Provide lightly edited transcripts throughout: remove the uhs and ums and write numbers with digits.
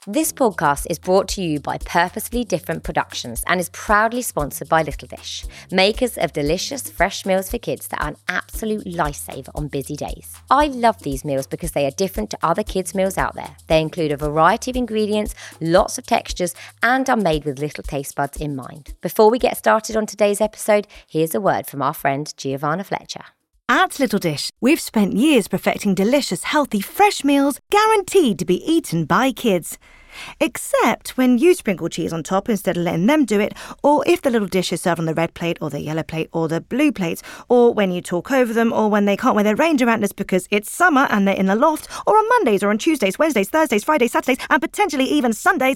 This podcast is brought to you by Purposely Different Productions and is proudly sponsored by Little Dish, makers of delicious fresh meals for kids that are an absolute lifesaver on busy days. I love these meals because they are different to other kids' meals out there. They include a variety of ingredients, lots of textures, and are made with little taste buds in mind. Before we get started on today's episode, here's a word from our friend Giovanna Fletcher. At Little Dish, we've spent years perfecting delicious, healthy, fresh meals guaranteed to be eaten by kids. Except when you sprinkle cheese on top instead of letting them do it, or if the little dish is served on the red plate or the yellow plate or the blue plate, or when you talk over them, or when they can't wear their ranger antlers because it's summer and they're in the loft, or on Mondays or on Tuesdays, Wednesdays, Thursdays, Fridays, Saturdays, and potentially even Sundays.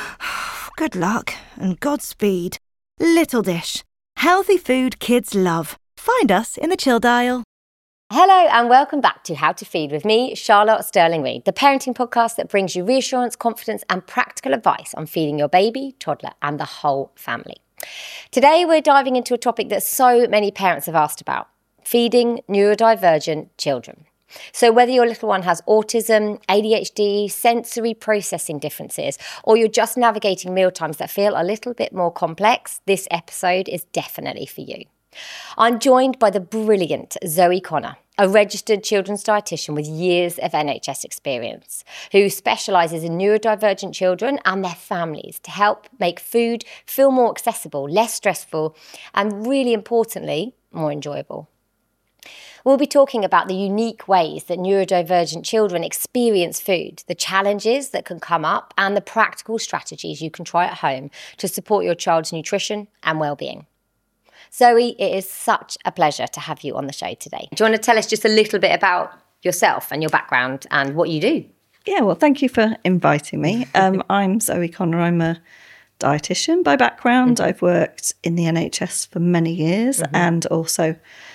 Good luck and Godspeed. Little Dish. Healthy food kids love. Find us in the chill dial. Hello and welcome back to How to Feed with me, Charlotte Sterling-Reid, the parenting podcast that brings you reassurance, confidence and practical advice on feeding your baby, toddler and the whole family. Today we're diving into a topic that so many parents have asked about, feeding neurodivergent children. So whether your little one has autism, ADHD, sensory processing differences, or you're just navigating mealtimes that feel a little bit more complex, this episode is definitely for you. I'm joined by the brilliant Zoe Connor, a registered children's dietitian with years of NHS experience, who specialises in neurodivergent children and their families to help make food feel more accessible, less stressful, and really importantly, more enjoyable. We'll be talking about the unique ways that neurodivergent children experience food, the challenges that can come up, and the practical strategies you can try at home to support your child's nutrition and well-being. Zoe, it is such a pleasure to have you on the show today. Do you want to tell us just a little bit about yourself and your background and what you do? Yeah, well, thank you for inviting me. I'm Zoe Connor. I'm a dietitian by background. I've worked in the NHS for many years and also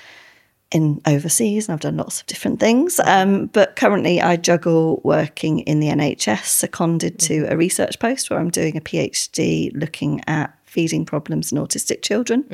in overseas, and I've done lots of different things. But currently I juggle working in the NHS, seconded to a research post where I'm doing a PhD looking at feeding problems in autistic children.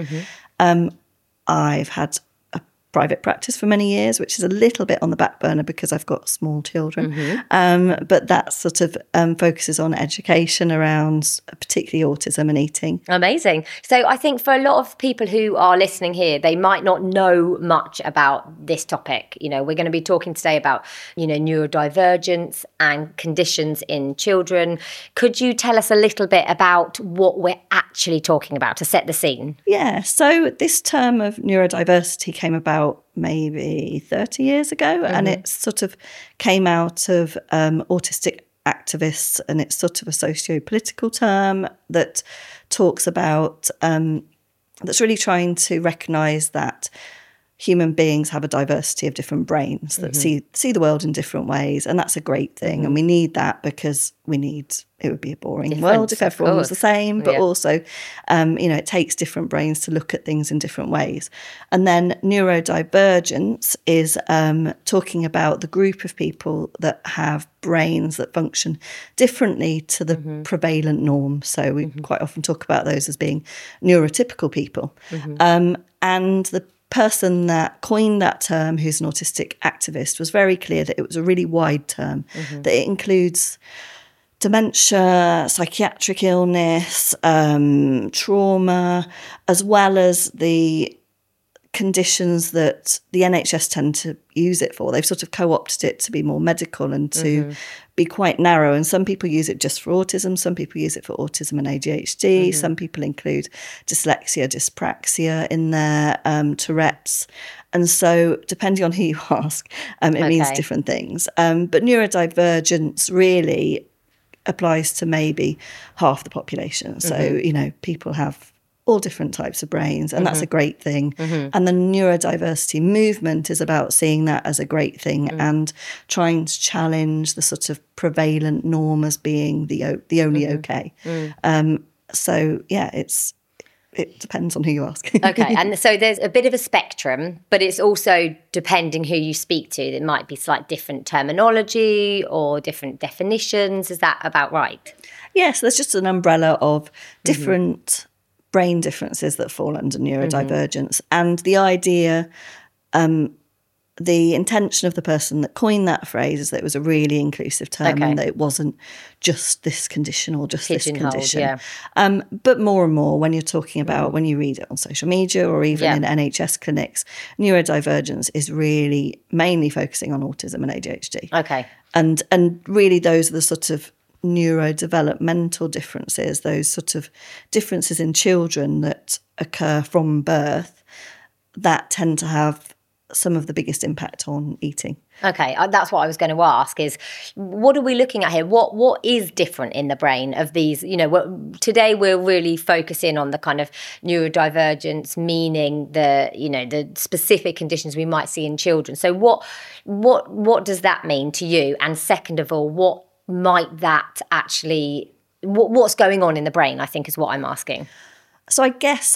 I've had a private practice for many years, which is a little bit on the back burner because I've got small children. But that sort of focuses on education around particularly autism and eating. Amazing. So I think for a lot of people who are listening here, they might not know much about this topic. You know, we're going to be talking today about, neurodivergence and conditions in children. Could you tell us a little bit about what we're actually talking about to set the scene? Yeah, so this term of neurodiversity came about maybe 30 years ago, and it sort of came out of autistic activists, and it's sort of a socio-political term that talks about, that's really trying to recognise that human beings have a diversity of different brains that see the world in different ways, and that's a great thing. And we need that because it would be a boring world if everyone was the same, but also, it takes different brains to look at things in different ways. And then neurodivergence is talking about the group of people that have brains that function differently to the prevalent norm. So we quite often talk about those as being neurotypical people. And the person that coined that term, who's an autistic activist, was very clear that it was a really wide term, that it includes dementia, psychiatric illness, trauma, as well as the conditions that the NHS tend to use it for. They've sort of co-opted it to be more medical and to be quite narrow. And some people use it just for autism. Some people use it for autism and ADHD. Some people include dyslexia, dyspraxia in there, Tourette's. And so depending on who you ask, it means different things. But neurodivergence really applies to maybe half the population. So, people have all different types of brains, and that's a great thing. And the neurodiversity movement is about seeing that as a great thing and trying to challenge the sort of prevalent norm as being the only okay. So yeah, it depends on who you ask. Okay, and so there's a bit of a spectrum, but it's also depending who you speak to. There might be slight different terminology or different definitions. Is that about right? Yes, there's just an umbrella of different brain differences that fall under neurodivergence. And the idea the intention of the person that coined that phrase is that it was a really inclusive term and that it wasn't just this condition or just this condition. Yeah. But more and more when you're talking about, when you read it on social media or even in NHS clinics, neurodivergence is really mainly focusing on autism and ADHD. Okay. And really those are the sort of neurodevelopmental differences, those sort of differences in children that occur from birth that tend to have some of the biggest impact on eating. Okay, that's what I was going to ask is, what are we looking at here? What is different in the brain of these? Today we're really focusing on the kind of neurodivergence, meaning the specific conditions we might see in children. So what does that mean to you? And second of all, what might that actually, what's going on in the brain, I think is what I'm asking. So I guess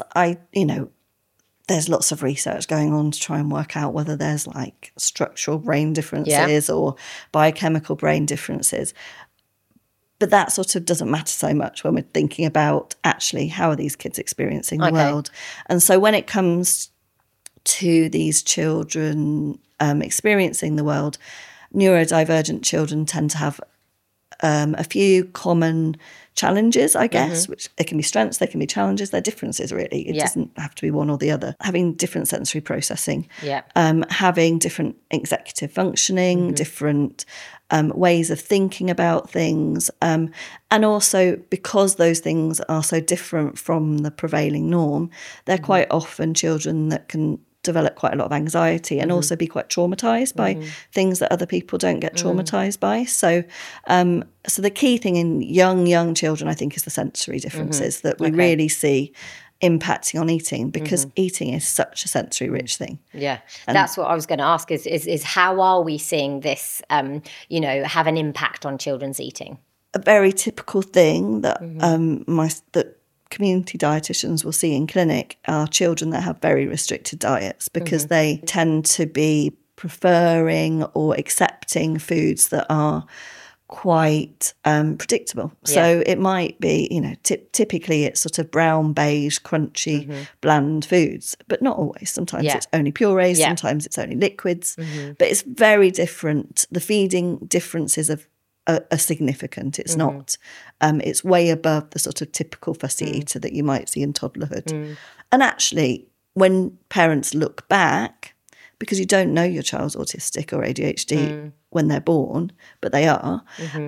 there's lots of research going on to try and work out whether there's like structural brain differences or biochemical brain differences. But that sort of doesn't matter so much when we're thinking about actually how are these kids experiencing the world. And so when it comes to these children experiencing the world, neurodivergent children tend to have a few common challenges, I guess, which they can be strengths, they can be challenges, they're differences really. It doesn't have to be one or the other. Having different sensory processing, having different executive functioning, different ways of thinking about things. And also because those things are so different from the prevailing norm, they're quite often children that can develop quite a lot of anxiety and also be quite traumatized by things that other people don't get traumatized by. So so the key thing in young children, I think, is the sensory differences that we really see impacting on eating, because eating is such a sensory rich thing. Yeah, and that's what I was going to ask is how are we seeing this, have an impact on children's eating? A very typical thing that that community dietitians will see in clinic are children that have very restricted diets, because they tend to be preferring or accepting foods that are quite predictable. So it might be, typically it's sort of brown, beige, crunchy, bland foods, but not always. Sometimes it's only purees, sometimes it's only liquids, but it's very different. The feeding differences are significant. It's not, it's way above the sort of typical fussy eater that you might see in toddlerhood. And actually, when parents look back, because you don't know your child's autistic or ADHD when they're born, but they are,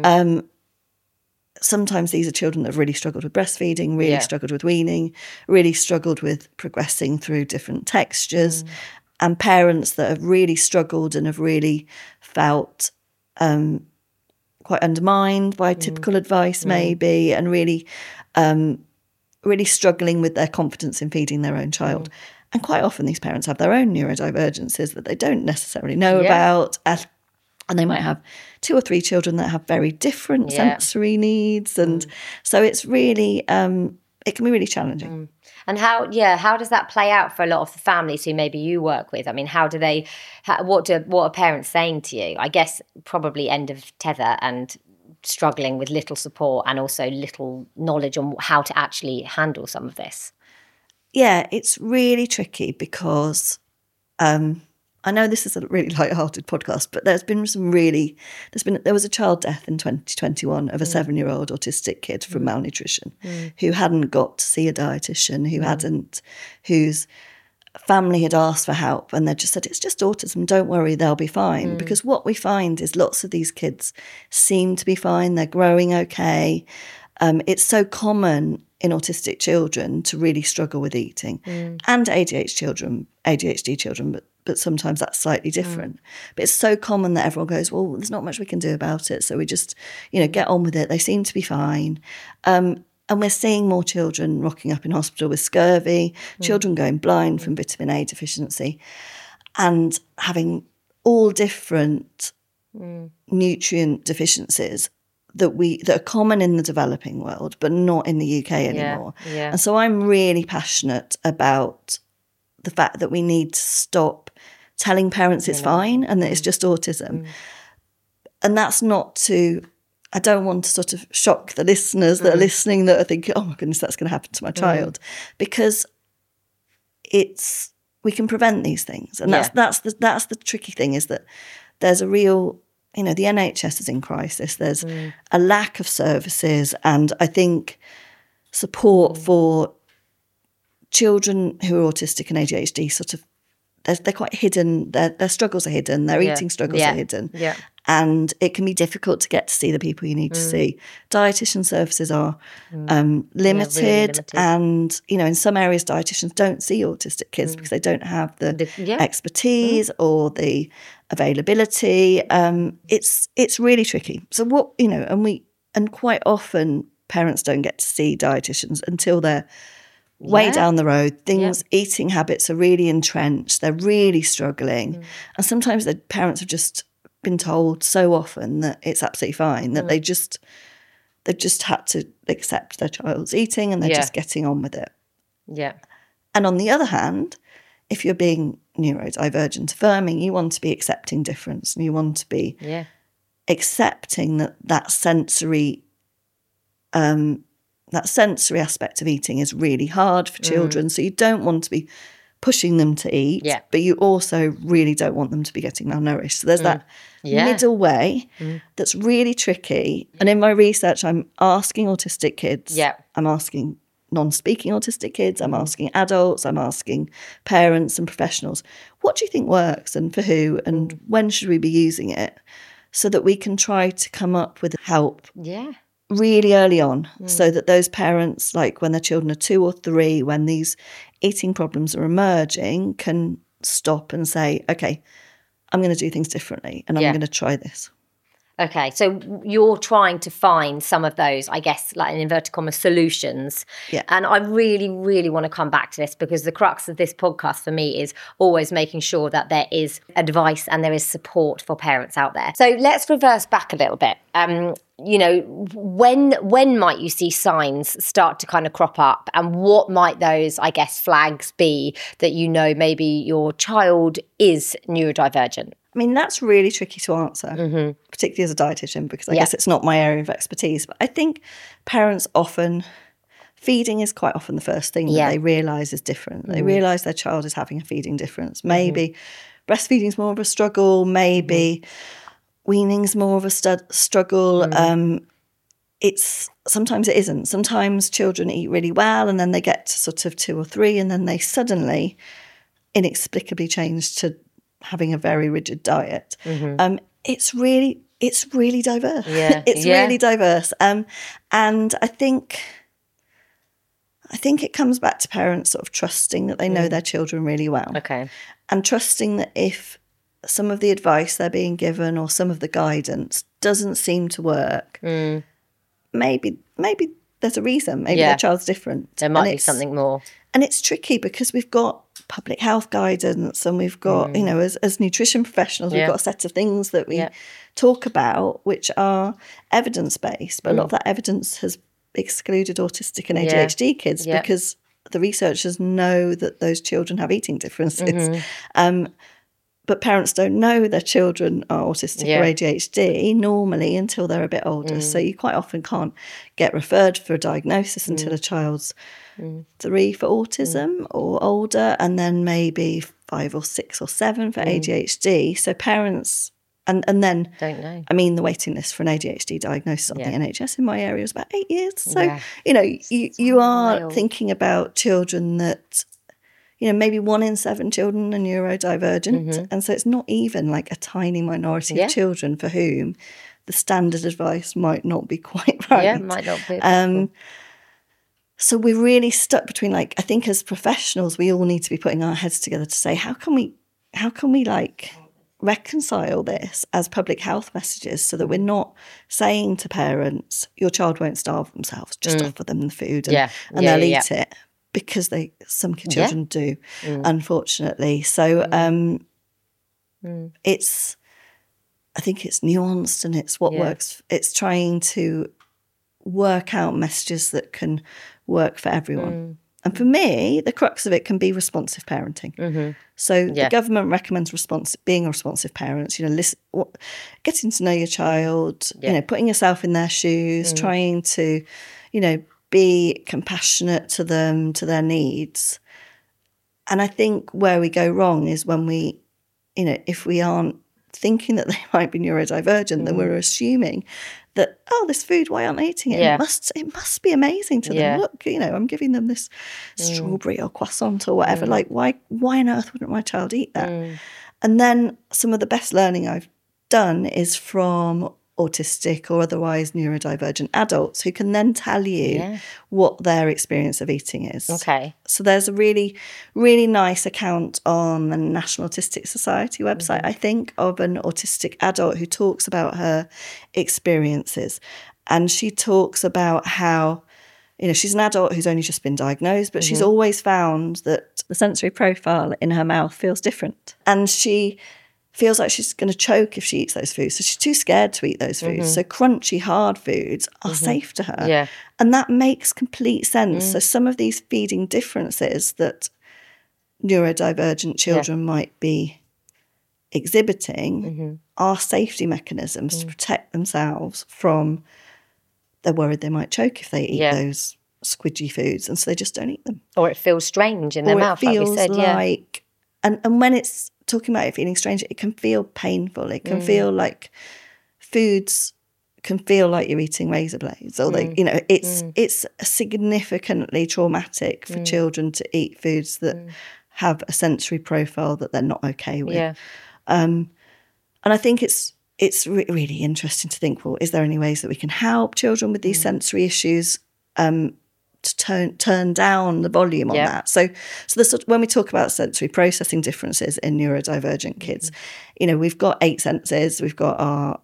sometimes these are children that have really struggled with breastfeeding, really struggled with weaning, really struggled with progressing through different textures, and parents that have really struggled and have really felt quite undermined by typical advice maybe, and really really struggling with their confidence in feeding their own child. And quite often these parents have their own neurodivergences that they don't necessarily know about, and they might have 2 or 3 children that have very different sensory needs, and so it's really it can be really challenging. And how does that play out for a lot of the families who maybe you work with? I mean, what are parents saying to you? I guess probably end of tether and struggling with little support and also little knowledge on how to actually handle some of this. Yeah, it's really tricky because I know this is a really light-hearted podcast, but there was a child death in 2021 of a 7-year-old autistic kid from malnutrition who hadn't got to see a dietitian, whose family had asked for help, and they just said, it's just autism, don't worry, they'll be fine. Because what we find is lots of these kids seem to be fine, they're growing okay. It's so common in autistic children to really struggle with eating, and ADHD children, but sometimes that's slightly different. But it's so common that everyone goes, well, there's not much we can do about it, so we just, get on with it. They seem to be fine. And we're seeing more children rocking up in hospital with scurvy, children going blind from vitamin A deficiency, and having all different nutrient deficiencies that are common in the developing world, but not in the UK anymore. Yeah. And so I'm really passionate about the fact that we need to stop telling parents it's fine and that it's just autism. And that's not to, I don't want to sort of shock the listeners that are listening that are thinking, oh my goodness, that's going to happen to my child. Because it's we can prevent these things. And that's the tricky thing, is that there's a real, the NHS is in crisis. There's a lack of services, and I think support for children who are autistic and ADHD sort of, they're quite hidden. Their struggles are hidden. Their eating struggles are hidden. Yeah. And it can be difficult to get to see the people you need to see. Dietitian services are limited, really limited. And, in some areas, dietitians don't see autistic kids because they don't have the expertise or the availability. It's really tricky. So what, and quite often parents don't get to see dietitians until they're way down the road. Eating habits are really entrenched. They're really struggling. And sometimes the parents have just been told so often that it's absolutely fine, that they've just had to accept their child's eating, and they're just getting on with it. Yeah. And on the other hand, if you're being neurodivergent affirming, you want to be accepting difference, and you want to be accepting that sensory aspect of eating is really hard for children. So you don't want to be pushing them to eat, but you also really don't want them to be getting malnourished. So there's that middle way that's really tricky. And in my research, I'm asking autistic kids, I'm asking non-speaking autistic kids, I'm asking adults, I'm asking parents and professionals, what do you think works and for who, and when should we be using it, so that we can try to come up with help really early on, so that those parents, like when their children are 2 or 3, when these eating problems are emerging, can stop and say, okay, I'm going to do things differently, and I'm going to try this. Okay, so you're trying to find some of those, I guess, like in inverted commas, solutions. Yeah. And I really, really want to come back to this, because the crux of this podcast for me is always making sure that there is advice and there is support for parents out there. So let's reverse back a little bit. When might you see signs start to kind of crop up, and what might those, I guess, flags be that maybe your child is neurodivergent? I mean, that's really tricky to answer, particularly as a dietitian, because I guess it's not my area of expertise. But I think parents feeding is quite often the first thing that they realise is different. They realise their child is having a feeding difference. Maybe breastfeeding is more of a struggle. Maybe weaning's more of a struggle. Sometimes it isn't. Sometimes children eat really well, and then they get to sort of 2 or 3, and then they suddenly inexplicably change to having a very rigid diet. It's really diverse. It's really diverse. And I think it comes back to parents sort of trusting that they know their children really well. Okay. And trusting that if some of the advice they're being given or some of the guidance doesn't seem to work, maybe there's a reason. Maybe their child's different. There might be something more. And it's tricky because we've got public health guidance, and we've got, as nutrition professionals, we've got a set of things that we talk about which are evidence-based, but a lot of that evidence has excluded autistic and ADHD kids because the researchers know that those children have eating differences. But parents don't know their children are autistic or ADHD normally until they're a bit older. So you quite often can't get referred for a diagnosis until a child's 3 for autism or older, and then maybe 5 or 6 or 7 for ADHD. So parents, and then don't know. I mean, the waiting list for an ADHD diagnosis on the NHS in my area is about 8 years. So you are thinking about children that, maybe 1 in 7 children are neurodivergent, and so it's not even like a tiny minority of children for whom the standard advice might not be quite right. Yeah, might not be. So we're really stuck between, I think as professionals, we all need to be putting our heads together to say, how can we reconcile this as public health messages, so that we're not saying to parents, your child won't starve themselves, just offer them the food and they'll eat it, because some children do, unfortunately. So I think it's nuanced, and it's what works. It's trying to work out messages that can work for everyone. And for me, the crux of it can be responsive parenting. So the government recommends being a responsive parent, getting to know your child, putting yourself in their shoes, trying to, be compassionate to them, to their needs. And I think where we go wrong is when we, if we aren't thinking that they might be neurodivergent, then we're assuming that, this food, why aren't they eating it? Yeah. It must be amazing to them. Look, I'm giving them this strawberry or croissant or whatever. Like, why on earth wouldn't my child eat that? And then some of the best learning I've done is from autistic or otherwise neurodivergent adults who can then tell you what their experience of eating is. Okay. So there's a really, really nice account on the National Autistic Society website, I think, of an autistic adult who talks about her experiences. And she talks about how, she's an adult who's only just been diagnosed, but she's always found that the sensory profile in her mouth feels different. And she feels like she's going to choke if she eats those foods. So she's too scared to eat those foods. So crunchy, hard foods are safe to her. Yeah. And that makes complete sense. So some of these feeding differences that neurodivergent children might be exhibiting are safety mechanisms to protect themselves from, they're worried they might choke if they eat those squidgy foods. And so they just don't eat them. Or it feels strange in their mouth, like we feels said. Like, and when it's talking about it feeling strange, it can feel painful. It can feel like foods can feel like you're eating razor blades, or it's significantly traumatic for children to eat foods that have a sensory profile that they're not okay with. Yeah. And I think it's really interesting to think, well, is there any ways that we can help children with these sensory issues? To turn down the volume on that. So when we talk about sensory processing differences in neurodivergent kids, we've got 8 senses. We've got our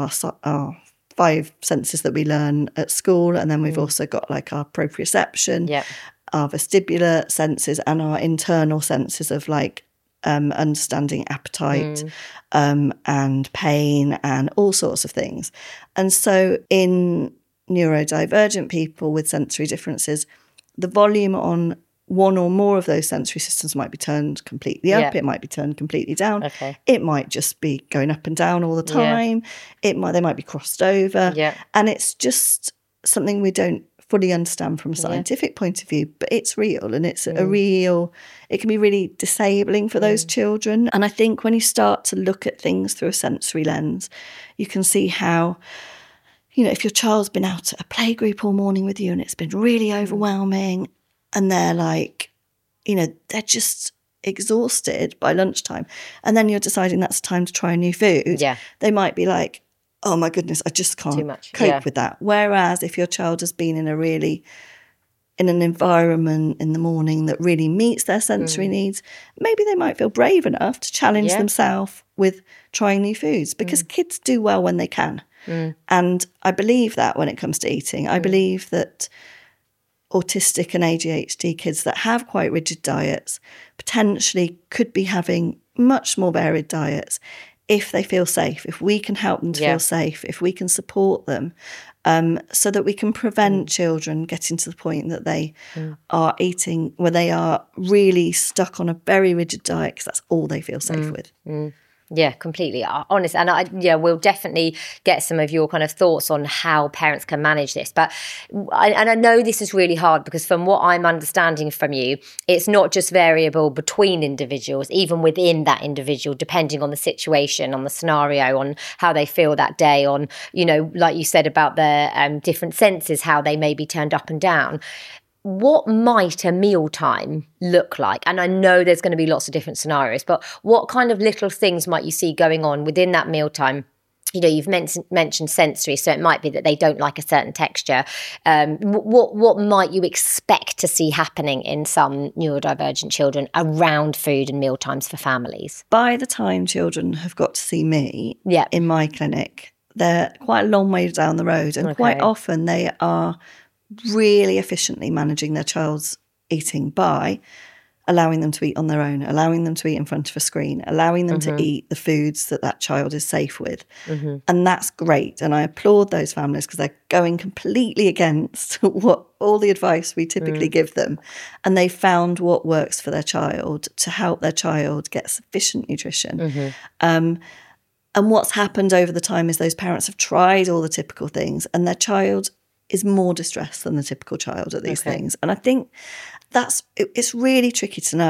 5 senses that we learn at school, and then we've also got like our proprioception, our vestibular senses, and our internal senses of like understanding appetite and pain and all sorts of things. And so in neurodivergent people with sensory differences, the volume on one or more of those sensory systems might be turned completely up. It might be turned completely down. It might just be going up and down all the time. They might be crossed over. And it's just something we don't fully understand from a scientific point of view, but it's real, and it's it can be really disabling for those children. And I think when you start to look at things through a sensory lens, you can see how, if your child's been out at a playgroup all morning with you and it's been really overwhelming, and they're like, they're just exhausted by lunchtime, and then you're deciding that's time to try a new food, they might be like, oh my goodness, I just can't cope with that. Whereas if your child has been in an environment in the morning that really meets their sensory needs, maybe they might feel brave enough to challenge themselves with trying new foods, because kids do well when they can. And I believe that when it comes to eating, I believe that autistic and ADHD kids that have quite rigid diets potentially could be having much more varied diets if they feel safe, if we can help them to feel safe, if we can support them, so that we can prevent children getting to the point that they are eating, where they are really stuck on a very rigid diet because that's all they feel safe with. Yeah, completely honest. And we'll definitely get some of your kind of thoughts on how parents can manage this. But I know this is really hard, because from what I'm understanding from you, it's not just variable between individuals, even within that individual, depending on the situation, on the scenario, on how they feel that day, on, like you said about the different senses, how they may be turned up and down. What might a mealtime look like? And I know there's going to be lots of different scenarios, but what kind of little things might you see going on within that mealtime? You've mentioned sensory, so it might be that they don't like a certain texture. What might you expect to see happening in some neurodivergent children around food and mealtimes for families? By the time children have got to see me in my clinic, they're quite a long way down the road, and quite often they are really efficiently managing their child's eating by allowing them to eat on their own, allowing them to eat in front of a screen, allowing them to eat the foods that child is safe with. And that's great. And I applaud those families, because they're going completely against what all the advice we typically give them. And they found what works for their child to help their child get sufficient nutrition. And what's happened over the time is those parents have tried all the typical things, and their child is more distressed than the typical child at these things. And I think it's really tricky to know.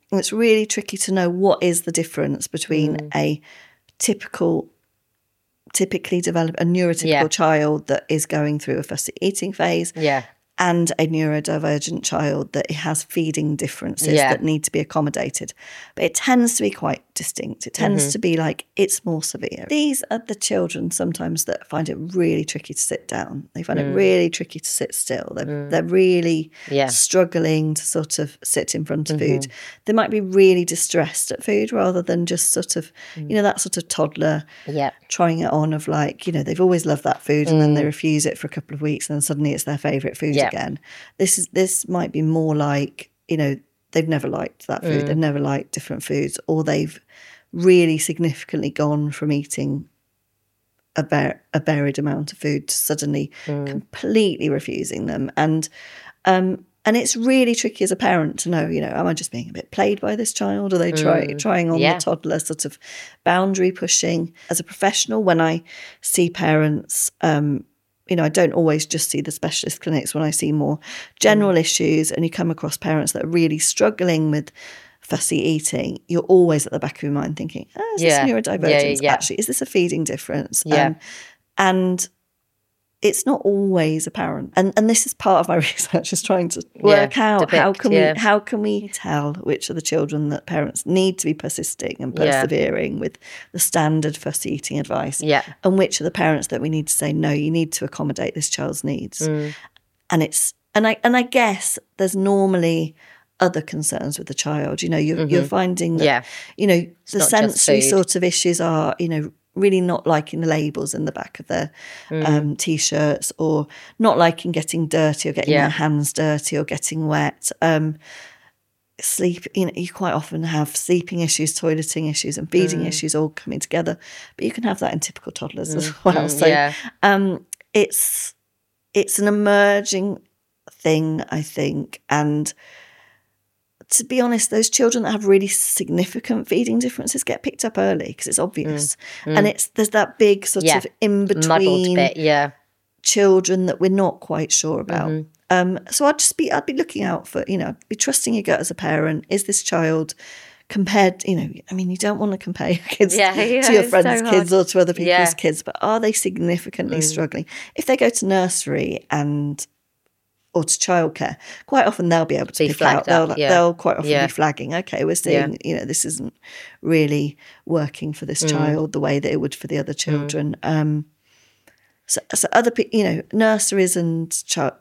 And it's really tricky to know what is the difference between a typically developed, a neurotypical child that is going through a fussy eating phase and a neurodivergent child that has feeding differences that need to be accommodated. But it tends to be quite distinct. It tends to be like it's more severe. These are the children sometimes that find it really tricky to sit down. They find it really tricky to sit still. They're really struggling to sort of sit in front of food. They might be really distressed at food rather than just sort of, you know, that sort of toddler trying it on of like, you know, they've always loved that food and then they refuse it for a couple of weeks and then suddenly it's their favourite food again. This might be more like, you know, they've never liked that food. They've never liked different foods, or they've really significantly gone from eating a varied amount of food to suddenly completely refusing them. And it's really tricky as a parent to know, you know, am I just being a bit played by this child? Are they trying on the toddler sort of boundary pushing? As a professional, when I see parents, you know, I don't always just see the specialist clinics. When I see more general issues and you come across parents that are really struggling with fussy eating, you're always at the back of your mind thinking, is this neurodivergence? Actually, is this a feeding difference? And it's not always apparent. And this is part of my research, is trying to work out how can we tell which are the children that parents need to be persisting and persevering with the standard fussy eating advice, and which are the parents that we need to say, no, you need to accommodate this child's needs. And I guess there's normally other concerns with the child. You know, you're finding that you know, the sensory sort of issues are, you know, really not liking the labels in the back of their T-shirts, or not liking getting dirty or getting their hands dirty or getting wet. Sleep, you know, you quite often have sleeping issues, toileting issues and feeding issues all coming together. But you can have that in typical toddlers as well. So it's an emerging thing, I think. And to be honest, those children that have really significant feeding differences get picked up early because it's obvious. And there's that big sort of in-between children that we're not quite sure about. So I'd be looking out for, you know, be trusting your gut as a parent. Is this child compared, you know, I mean, you don't want to compare your kids to your friends' kids or to other people's kids, but are they significantly struggling? If they go to nursery or to childcare, quite often they'll be able to pick out. They'll quite often be flagging, okay, we're seeing, you know, this isn't really working for this child the way that it would for the other children. So other, you know, nurseries and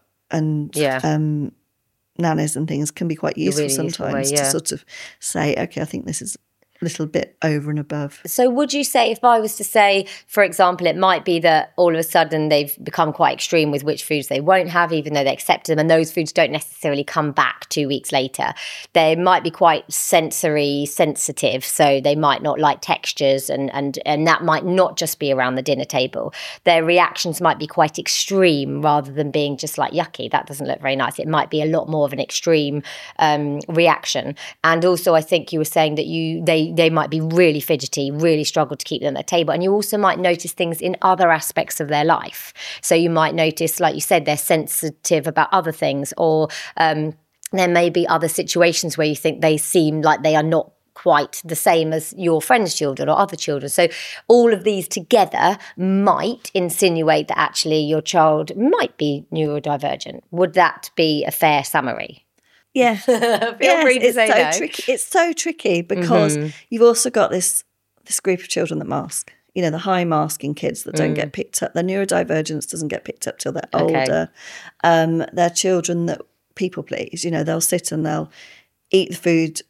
nannies and things can be quite useful sometimes to sort of say, okay, I think this is a little bit over and above. So would you say, if I was to say, for example, it might be that all of a sudden they've become quite extreme with which foods they won't have, even though they accept them, and those foods don't necessarily come back 2 weeks later. They might be quite sensory sensitive, so they might not like textures, and that might not just be around the dinner table. Their reactions might be quite extreme rather than being just like, yucky, that doesn't look very nice. It might be a lot more of an extreme reaction. And also, I think you were saying that they might be really fidgety, really struggle to keep them at the table. And you also might notice things in other aspects of their life. So you might notice, like you said, they're sensitive about other things, or there may be other situations where you think they seem like they are not quite the same as your friend's children or other children. So all of these together might insinuate that actually your child might be neurodivergent. Would that be a fair summary? Yeah, Feel free to say no. Tricky. It's so tricky because you've also got this group of children that mask. You know, the high masking kids that don't get picked up. Their neurodivergence doesn't get picked up till they're older. They're children that people please. You know, they'll sit and they'll eat the food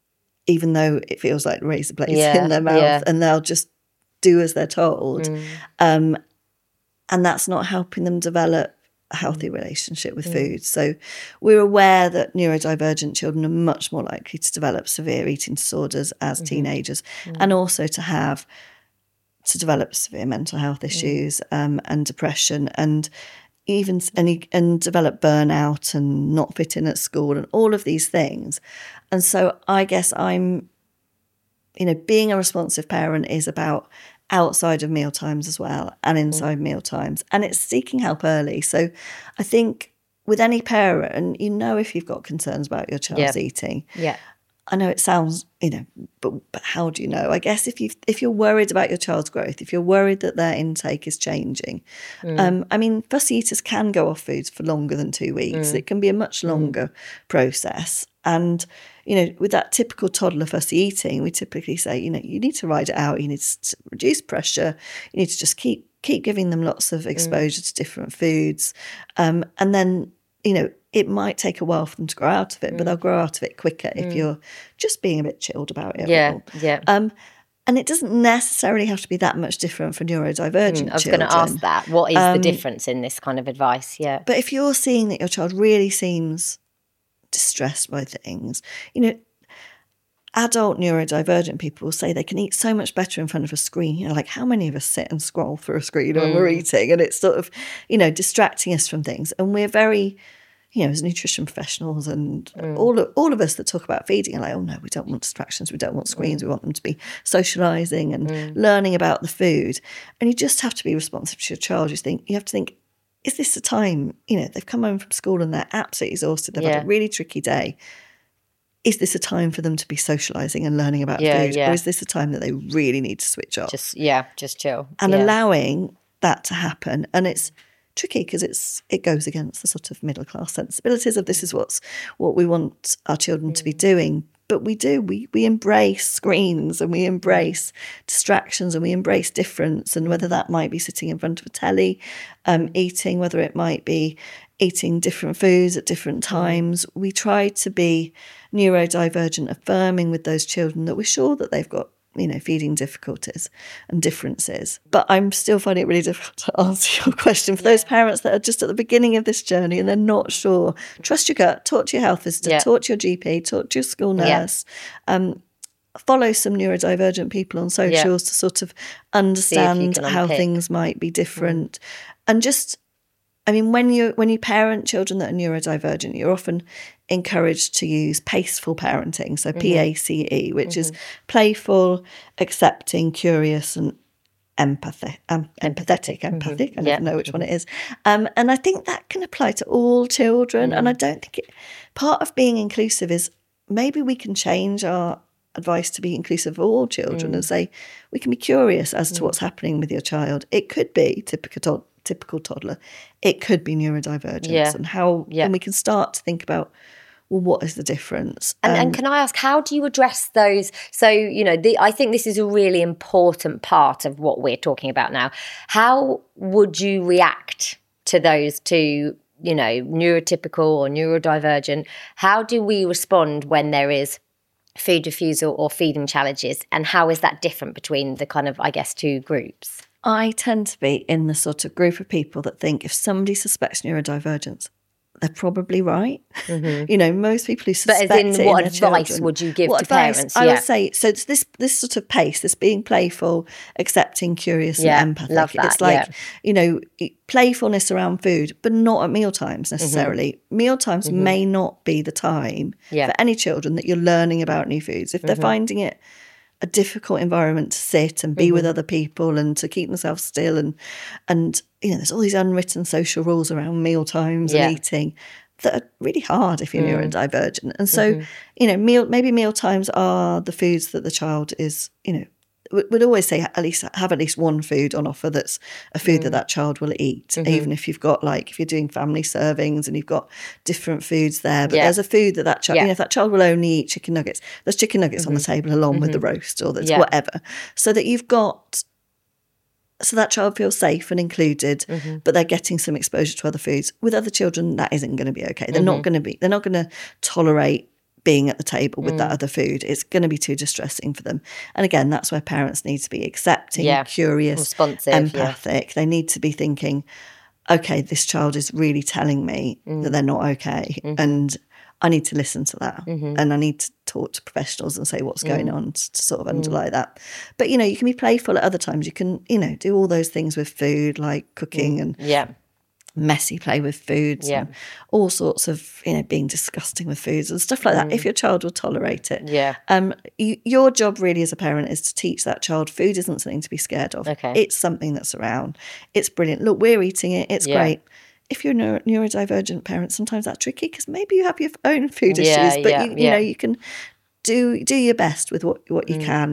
even though it feels like razor blades in their mouth, and they'll just do as they're told. And that's not helping them develop a healthy relationship with food. So we're aware that neurodivergent children are much more likely to develop severe eating disorders as teenagers, and also to develop severe mental health issues and depression, and even and develop burnout and not fit in at school and all of these things. And so I guess I'm, you know, being a responsive parent is about outside of meal times as well, and inside meal times, and it's seeking help early. So I think with any parent, you know, if you've got concerns about your child's eating, I know it sounds, but how do you know? I guess if you're worried about your child's growth, if you're worried that their intake is changing, fussy eaters can go off foods for longer than 2 weeks. It can be a much longer process. And, with that typical toddler fussy eating, we typically say, you need to ride it out. You need to reduce pressure. You need to just keep giving them lots of exposure to different foods. And then, it might take a while for them to grow out of it, but they'll grow out of it quicker if you're just being a bit chilled about it. Yeah. And it doesn't necessarily have to be that much different for neurodivergent children. I was going to ask that. What is the difference in this kind of advice? Yeah. But if you're seeing that your child really seems distressed by things, adult neurodivergent people say they can eat so much better in front of a screen. Like, how many of us sit and scroll through a screen when we're eating, and it's sort of, distracting us from things. And we're very, as nutrition professionals and all of us that talk about feeding are like, oh no, we don't want distractions, we don't want screens, we want them to be socialising and learning about the food. And you just have to be responsive to your child. You have to think, is this a time, they've come home from school and they're absolutely exhausted, they've had a really tricky day. Is this a time for them to be socialising and learning about food? Or is this a time that they really need to switch off? Just chill. And allowing that to happen. And it's tricky because it goes against the sort of middle class sensibilities of this is what we want our children to be doing. But we embrace screens and we embrace distractions and we embrace difference. And whether that might be sitting in front of a telly, eating, whether it might be eating different foods at different times, we try to be neurodivergent, affirming with those children that we're sure that they've got, feeding difficulties and differences. But I'm still finding it really difficult to answer your question for those parents that are just at the beginning of this journey and they're not sure. Trust your gut, talk to your health visitor, talk to your GP, talk to your school nurse. Follow some neurodivergent people on socials to sort of understand how things might be different. And just, when you parent children that are neurodivergent, you're often encouraged to use paceful parenting, so PACE, which is playful, accepting, curious, and empathic. I don't know which one it is. And I think that can apply to all children. And I don't think part of being inclusive is maybe we can change our advice to be inclusive of all children and say we can be curious as to what's happening with your child. It could be typical toddler. It could be neurodivergence, and how and we can start to think about, well, what is the difference? And can I ask, how do you address those? So, I think this is a really important part of what we're talking about now. How would you react to those two, neurotypical or neurodivergent? How do we respond when there is food refusal or feeding challenges? And how is that different between the kind of, I guess, two groups? I tend to be in the sort of group of people that think if somebody suspects neurodivergence, they're probably right. Most people who suspect but as in, what advice children, would you give to parents? I would say, so it's this sort of pace, this being playful, accepting, curious, and empathic. Love that, it's like, playfulness around food, but not at mealtimes necessarily. Mealtimes may not be the time for any children that you're learning about new foods. If they're finding it a difficult environment to sit and be with other people and to keep themselves still, and there's all these unwritten social rules around meal times and eating that are really hard if you're neurodivergent. And so, maybe meal times are the foods that the child is, would always say have at least one food on offer that's a food that child will eat, even if you've got if you're doing family servings and you've got different foods there. But there's a food that child, if that child will only eat chicken nuggets, there's chicken nuggets on the table along with the roast, or there's whatever, so that you've got. So that child feels safe and included, but they're getting some exposure to other foods. With other children, that isn't going to be okay. They're not going to tolerate being at the table with that other food. It's going to be too distressing for them. And again, that's where parents need to be accepting, curious, responsive, empathic. They need to be thinking, okay, this child is really telling me that they're not okay, and I need to listen to that, and I need to talk to professionals and say what's going on to sort of underlie that. But, you can be playful at other times. You can, do all those things with food, like cooking and messy play with foods and all sorts of, being disgusting with foods and stuff like that, if your child will tolerate it. Your job really as a parent is to teach that child food isn't something to be scared of. It's something that's around. It's brilliant. Look, we're eating it. It's great. If you're a neurodivergent parent, sometimes that's tricky because maybe you have your own food issues, but you can do your best with what you can,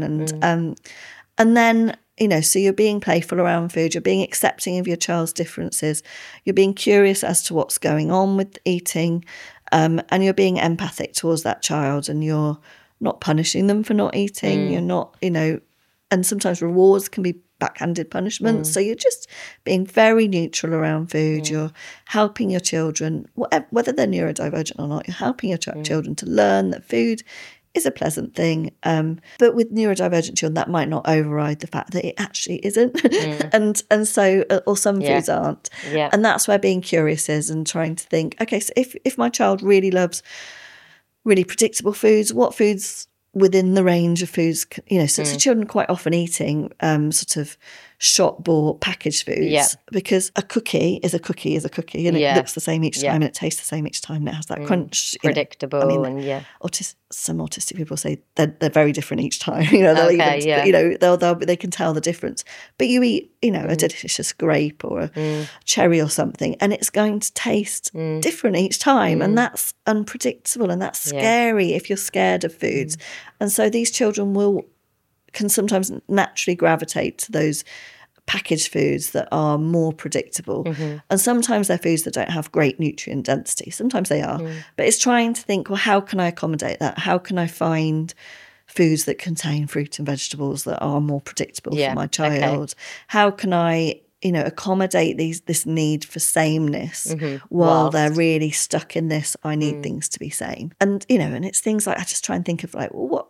and then, you know, so you're being playful around food, you're being accepting of your child's differences, you're being curious as to what's going on with eating, and you're being empathic towards that child, and you're not punishing them for not eating. You're not, you know, and sometimes rewards can be backhanded punishments. So you're just being very neutral around food. You're helping your children, whether they're neurodivergent or not, you're helping your children to learn that food is a pleasant thing. But with neurodivergent children, that might not override the fact that it actually isn't. and so, or some foods aren't. Yeah. And that's where being curious is, and trying to think, okay, so if my child really loves really predictable foods, what foods within the range of foods, you know, so children quite often eating sort of shop-bought packaged foods, because a cookie is a cookie is a cookie, and it looks the same each time, and it tastes the same each time, and it has that crunch. Predictable, you know. I mean, some autistic people say they're very different each time. You know, they'll you know, they can tell the difference. But you eat, you know, a delicious grape or a cherry or something, and it's going to taste different each time, and that's unpredictable, and that's scary if you're scared of foods. And so these children can sometimes naturally gravitate to those packaged foods that are more predictable. And sometimes they're foods that don't have great nutrient density. Sometimes they are. But it's trying to think, well, how can I accommodate that? How can I find foods that contain fruit and vegetables that are more predictable for my child? How can I, you know, accommodate this need for sameness while they're really stuck in this, I need things to be same. And, you know, and it's things like, I just try and think of like, well,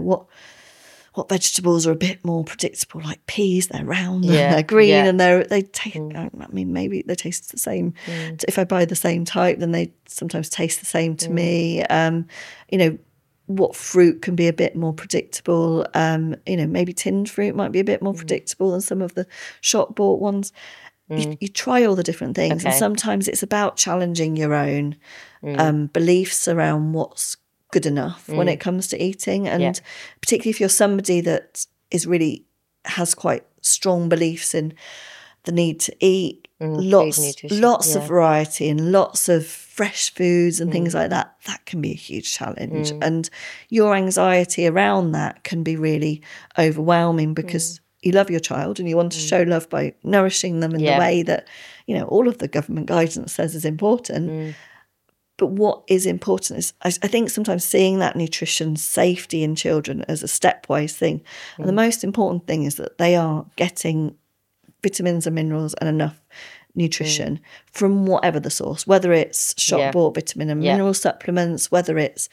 what vegetables are a bit more predictable, like peas, they're round, they're green, and they taste, I mean, maybe they taste the same. If I buy the same type, then they sometimes taste the same to me. You know, what fruit can be a bit more predictable. You know, maybe tinned fruit might be a bit more predictable than some of the shop-bought ones. You try all the different things, and sometimes it's about challenging your own beliefs around what's good enough when it comes to eating. And particularly if you're somebody that has quite strong beliefs in the need to eat lots of variety and lots of fresh foods and things like that, that can be a huge challenge. And your anxiety around that can be really overwhelming, because you love your child and you want to show love by nourishing them in the way that, you know, all of the government guidance says is important. But what is important is, I think sometimes seeing that nutrition safety in children as a stepwise thing. And the most important thing is that they are getting vitamins and minerals and enough nutrition from whatever the source, whether it's shop-bought vitamin and mineral supplements, whether it's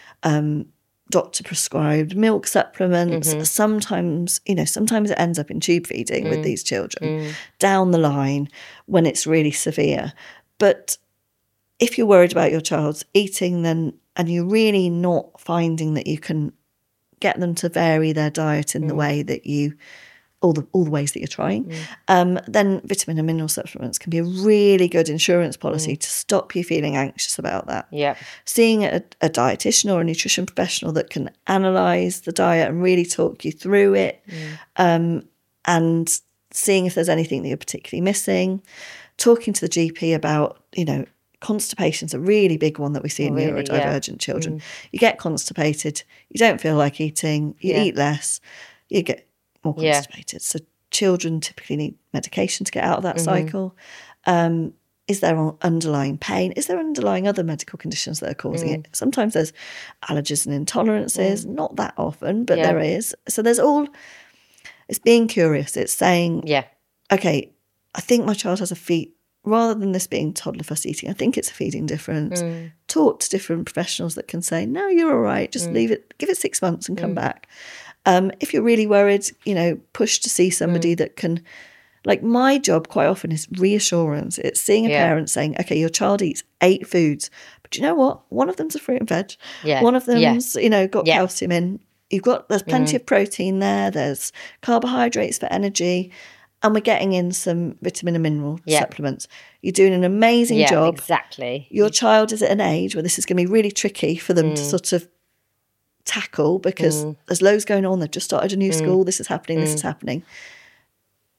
doctor-prescribed milk supplements. Sometimes it ends up in tube feeding with these children down the line when it's really severe. But if you're worried about your child's eating, then, and you're really not finding that you can get them to vary their diet in the way that all the ways that you're trying, then vitamin and mineral supplements can be a really good insurance policy to stop you feeling anxious about that. Seeing a dietitian or a nutrition professional that can analyse the diet and really talk you through it, and seeing if there's anything that you're particularly missing. Talking to the GP about, you know, constipation's a really big one that we see in neurodivergent children. You get constipated, you don't feel like eating, you eat less, you get more constipated. So children typically need medication to get out of that cycle. Is there underlying pain? Is there underlying other medical conditions that are causing it? Sometimes there's allergies and intolerances, not that often, but there is. So it's being curious. It's saying, okay, I think my child has a rather than this being toddler fuss eating, I think it's a feeding difference. Talk to different professionals that can say, no, you're all right, just leave it, give it 6 months and come back. If you're really worried, you know, push to see somebody that can, like, my job quite often is reassurance. It's seeing a parent saying, okay, your child eats 8 foods, but you know what? One of them's a fruit and veg. One of them's, you know, got calcium in. There's plenty of protein there. There's carbohydrates for energy. And we're getting in some vitamin and mineral supplements. You're doing an amazing job. Exactly. Your child is at an age where this is going to be really tricky for them to sort of tackle, because there's loads going on. They've just started a new school. This is happening.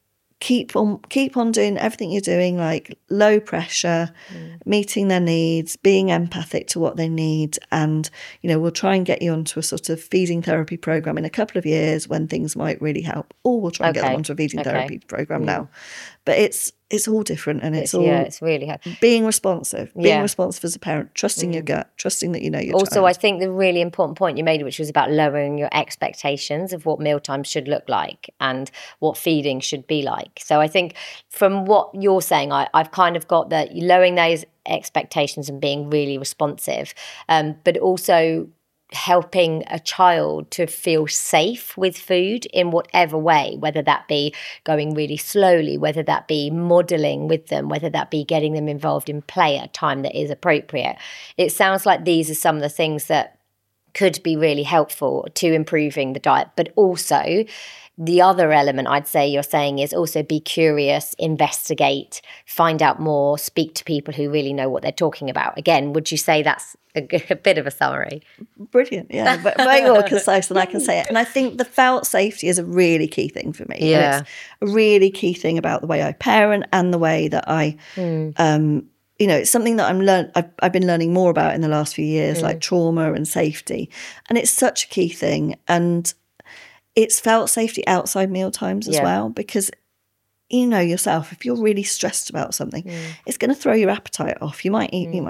keep on doing everything you're doing, like low pressure, meeting their needs, being empathic to what they need. And, we'll try and get you onto a sort of feeding therapy program in a couple of years when things might really help, or we'll try and get them onto a feeding therapy program now. But it's all different, and it's really hard. Being responsive as a parent, trusting your gut, trusting that you know your Also, child. I think the really important point you made, which was about lowering your expectations of what mealtime should look like and what feeding should be like. So I think from what you're saying, I've kind of got that lowering those expectations and being really responsive, but also helping a child to feel safe with food in whatever way, whether that be going really slowly, whether that be modelling with them, whether that be getting them involved in play at a time that is appropriate. It sounds like these are some of the things that could be really helpful to improving the diet, but also the other element I'd say you're saying is also be curious, investigate, find out more, speak to people who really know what they're talking about. Again, would you say that's a bit of a summary? Brilliant, yeah, but way more concise than I can say it. And I think the felt safety is a really key thing for me. Yeah. And it's a really key thing about the way I parent and the way that I it's something that I've been learning more about in the last few years, like trauma and safety. And it's such a key thing. And it's felt safety outside meal times as well, because you know yourself, if you're really stressed about something, it's going to throw your appetite off. You might eat, you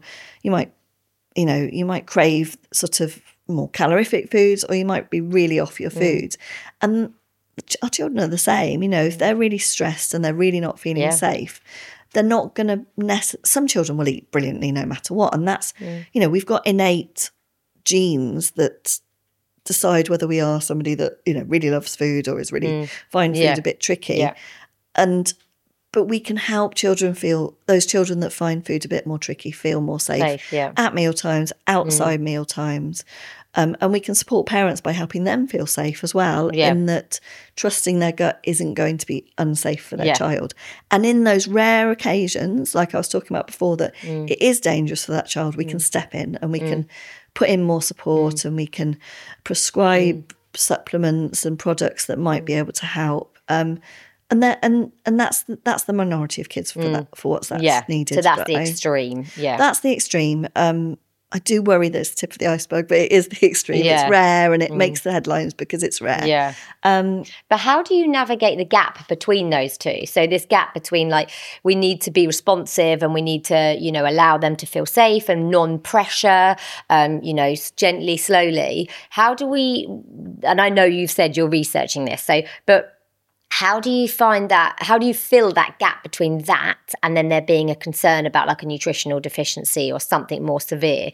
might crave sort of more calorific foods, or you might be really off your food. And our children are the same. If they're really stressed and they're really not feeling safe, they're not going to some children will eat brilliantly no matter what. And that's, we've got innate genes that decide whether we are somebody that, really loves food or is really find food a bit tricky. Yeah. But we can help those children that find food a bit more tricky feel more safe at mealtimes, outside mealtimes. And we can support parents by helping them feel safe as well, in that trusting their gut isn't going to be unsafe for their child. And in those rare occasions, like I was talking about before, that it is dangerous for that child, we can step in and we can put in more support and we can prescribe supplements and products that might be able to help. And that's the minority of kids for what's needed. So that's the extreme. Yeah, that's the extreme. I do worry that it's the tip of the iceberg, but it is the extreme. Yeah. It's rare and it makes the headlines because it's rare. Yeah. But how do you navigate the gap between those two? So this gap between we need to be responsive and we need to, allow them to feel safe and non-pressure, gently, slowly. How do we, and I know you've said you're researching this, but how do you find that? How do you fill that gap between that and then there being a concern about a nutritional deficiency or something more severe?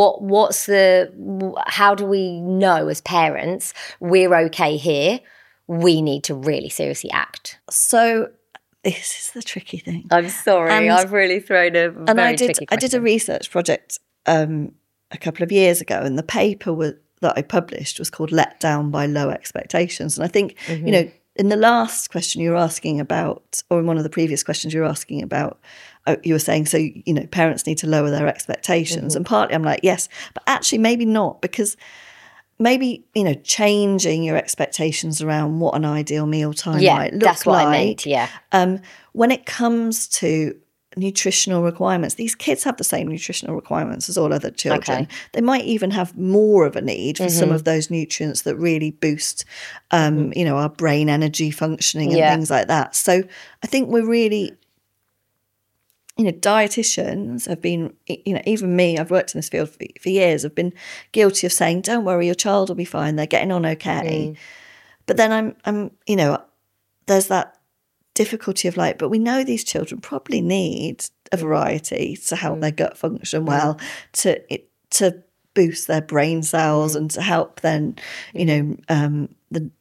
How do we know as parents we're okay here? We need to really seriously act. So this is the tricky thing. I'm sorry, I've really thrown a very tricky question. I did a research project a couple of years ago, and the paper that I published was called "Let Down by Low Expectations." And I think in the last question you were asking about, or in one of the previous questions you were asking about, you were saying, so, parents need to lower their expectations. And partly I'm like, yes, but actually maybe not, because maybe, changing your expectations around what an ideal mealtime might look that's what like. I meant, when it comes to nutritional requirements, these kids have the same nutritional requirements as all other children. They might even have more of a need for some of those nutrients that really boost our brain energy functioning and things like that. So I think we're really, dietitians have been, even me, I've worked in this field for years, have been guilty of saying, don't worry, your child will be fine, they're getting on okay. But then I'm there's that difficulty of but we know these children probably need a variety to help their gut function well, to boost their brain cells and to help then, the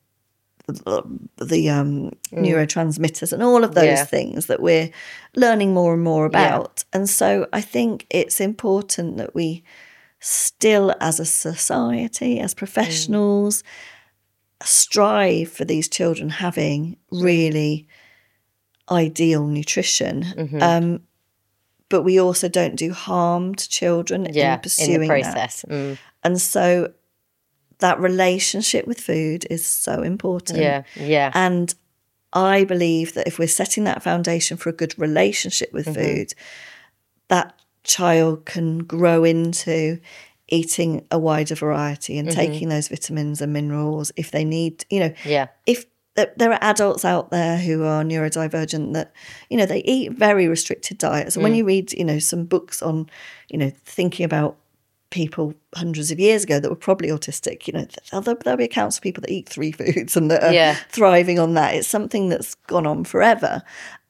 neurotransmitters and all of those things that we're learning more and more about. And so I think it's important that we still, as a society, as professionals, strive for these children having really ideal nutrition, but we also don't do harm to children in pursuing in the process. And so that relationship with food is so important. And I believe that if we're setting that foundation for a good relationship with food, that child can grow into eating a wider variety and taking those vitamins and minerals if they need, if there are adults out there who are neurodivergent that, they eat very restricted diets. And when you read, some books on, thinking about people hundreds of years ago that were probably autistic, there'll be accounts of people that eat 3 foods and that are thriving on that. It's something that's gone on forever.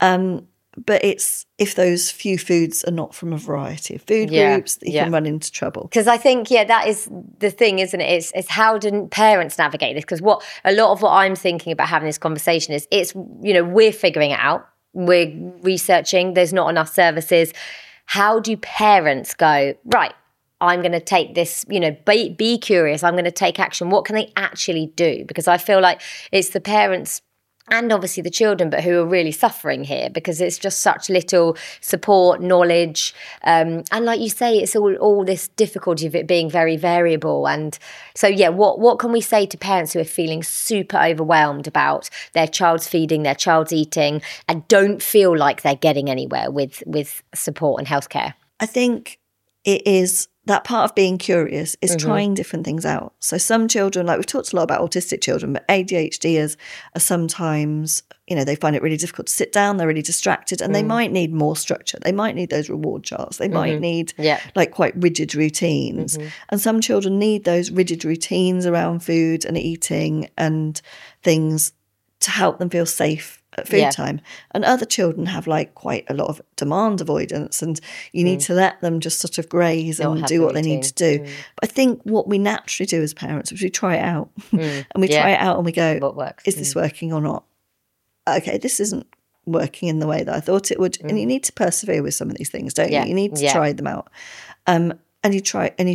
But it's if those few foods are not from a variety of food groups, you can run into trouble. Because I think, that is the thing, isn't it? It's how do parents navigate this? Because a lot of what I'm thinking about having this conversation is we're figuring it out. We're researching. There's not enough services. How do parents go, right, I'm going to take this, be curious. I'm going to take action. What can they actually do? Because I feel like it's the parents and obviously the children, but who are really suffering here because it's just such little support, knowledge. And like you say, it's all this difficulty of it being very variable. And so, what can we say to parents who are feeling super overwhelmed about their child's feeding, their child's eating, and don't feel like they're getting anywhere with support and healthcare? I think it is that part of being curious is trying different things out. So some children, like we've talked a lot about autistic children, but ADHDers are sometimes, they find it really difficult to sit down. They're really distracted and they might need more structure. They might need those reward charts. They might need like quite rigid routines. And some children need those rigid routines around food and eating and things to help them feel safe at food time. And other children have like quite a lot of demand avoidance and you need to let them just sort of graze and do what they need to do. But I think what we naturally do as parents is we try it out and we try it out and we go, what works? Is this working or not? Okay, this isn't working in the way that I thought it would. And you need to persevere with some of these things, don't you? You need to try them out. And you try and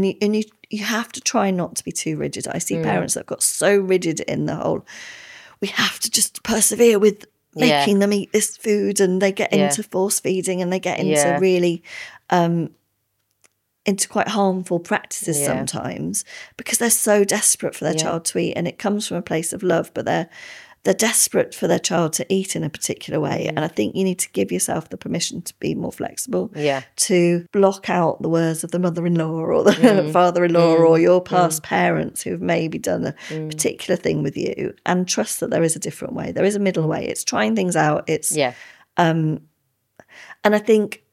you have to try not to be too rigid. I see parents that have got so rigid in the whole, we have to just persevere with making them eat this food, and they get into force feeding and they get into really into quite harmful practices sometimes because they're so desperate for their child to eat, and it comes from a place of love, but they're desperate for their child to eat in a particular way. And I think you need to give yourself the permission to be more flexible, to block out the words of the mother-in-law or the father-in-law or your past parents who've maybe done a particular thing with you, and trust that there is a different way. There is a middle way. It's trying things out. It's and I think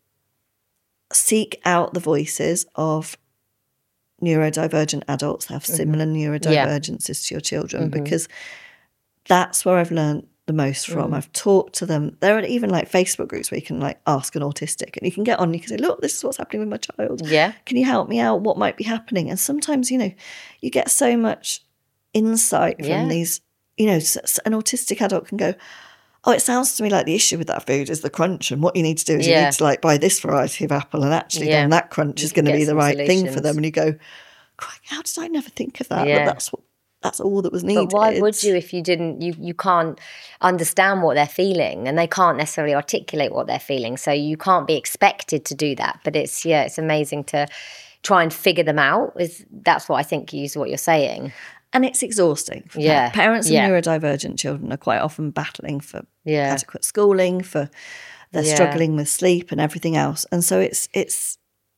seek out the voices of neurodivergent adults that have similar neurodivergences to your children, because that's where I've learned the most from. I've talked to them. There are even like Facebook groups where you can like ask an autistic and you can get on and you can say, look, this is what's happening with my child. Can you help me out? What might be happening? And sometimes, you get so much insight from these, an autistic adult can go, oh, it sounds to me like the issue with that food is the crunch, and what you need to do is you need to like buy this variety of apple, and actually then that crunch is going to be the right thing for them. And you go, how did I never think of that? But that's all that was needed. But why would you if you didn't? You can't understand what they're feeling, and they can't necessarily articulate what they're feeling. So you can't be expected to do that. But it's amazing to try and figure them out. That's what I think is what you're saying. And it's exhausting. Parents of neurodivergent children are quite often battling for adequate schooling, they're struggling with sleep and everything else. And so it's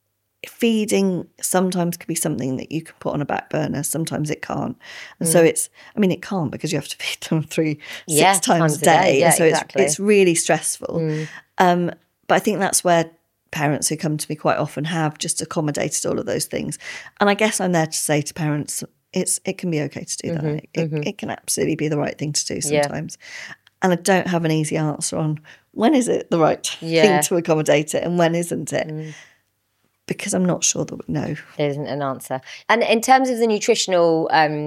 feeding sometimes can be something that you can put on a back burner. Sometimes it can't. And so it can't because you have to feed them 6 times a day. And so it's really stressful. But I think that's where parents who come to me quite often have just accommodated all of those things. And I guess I'm there to say to parents, it can be okay to do that. It can absolutely be the right thing to do sometimes. And I don't have an easy answer on when is it the right thing to accommodate it and when isn't it. Because I'm not sure that we know. There isn't an answer. And in terms of the nutritional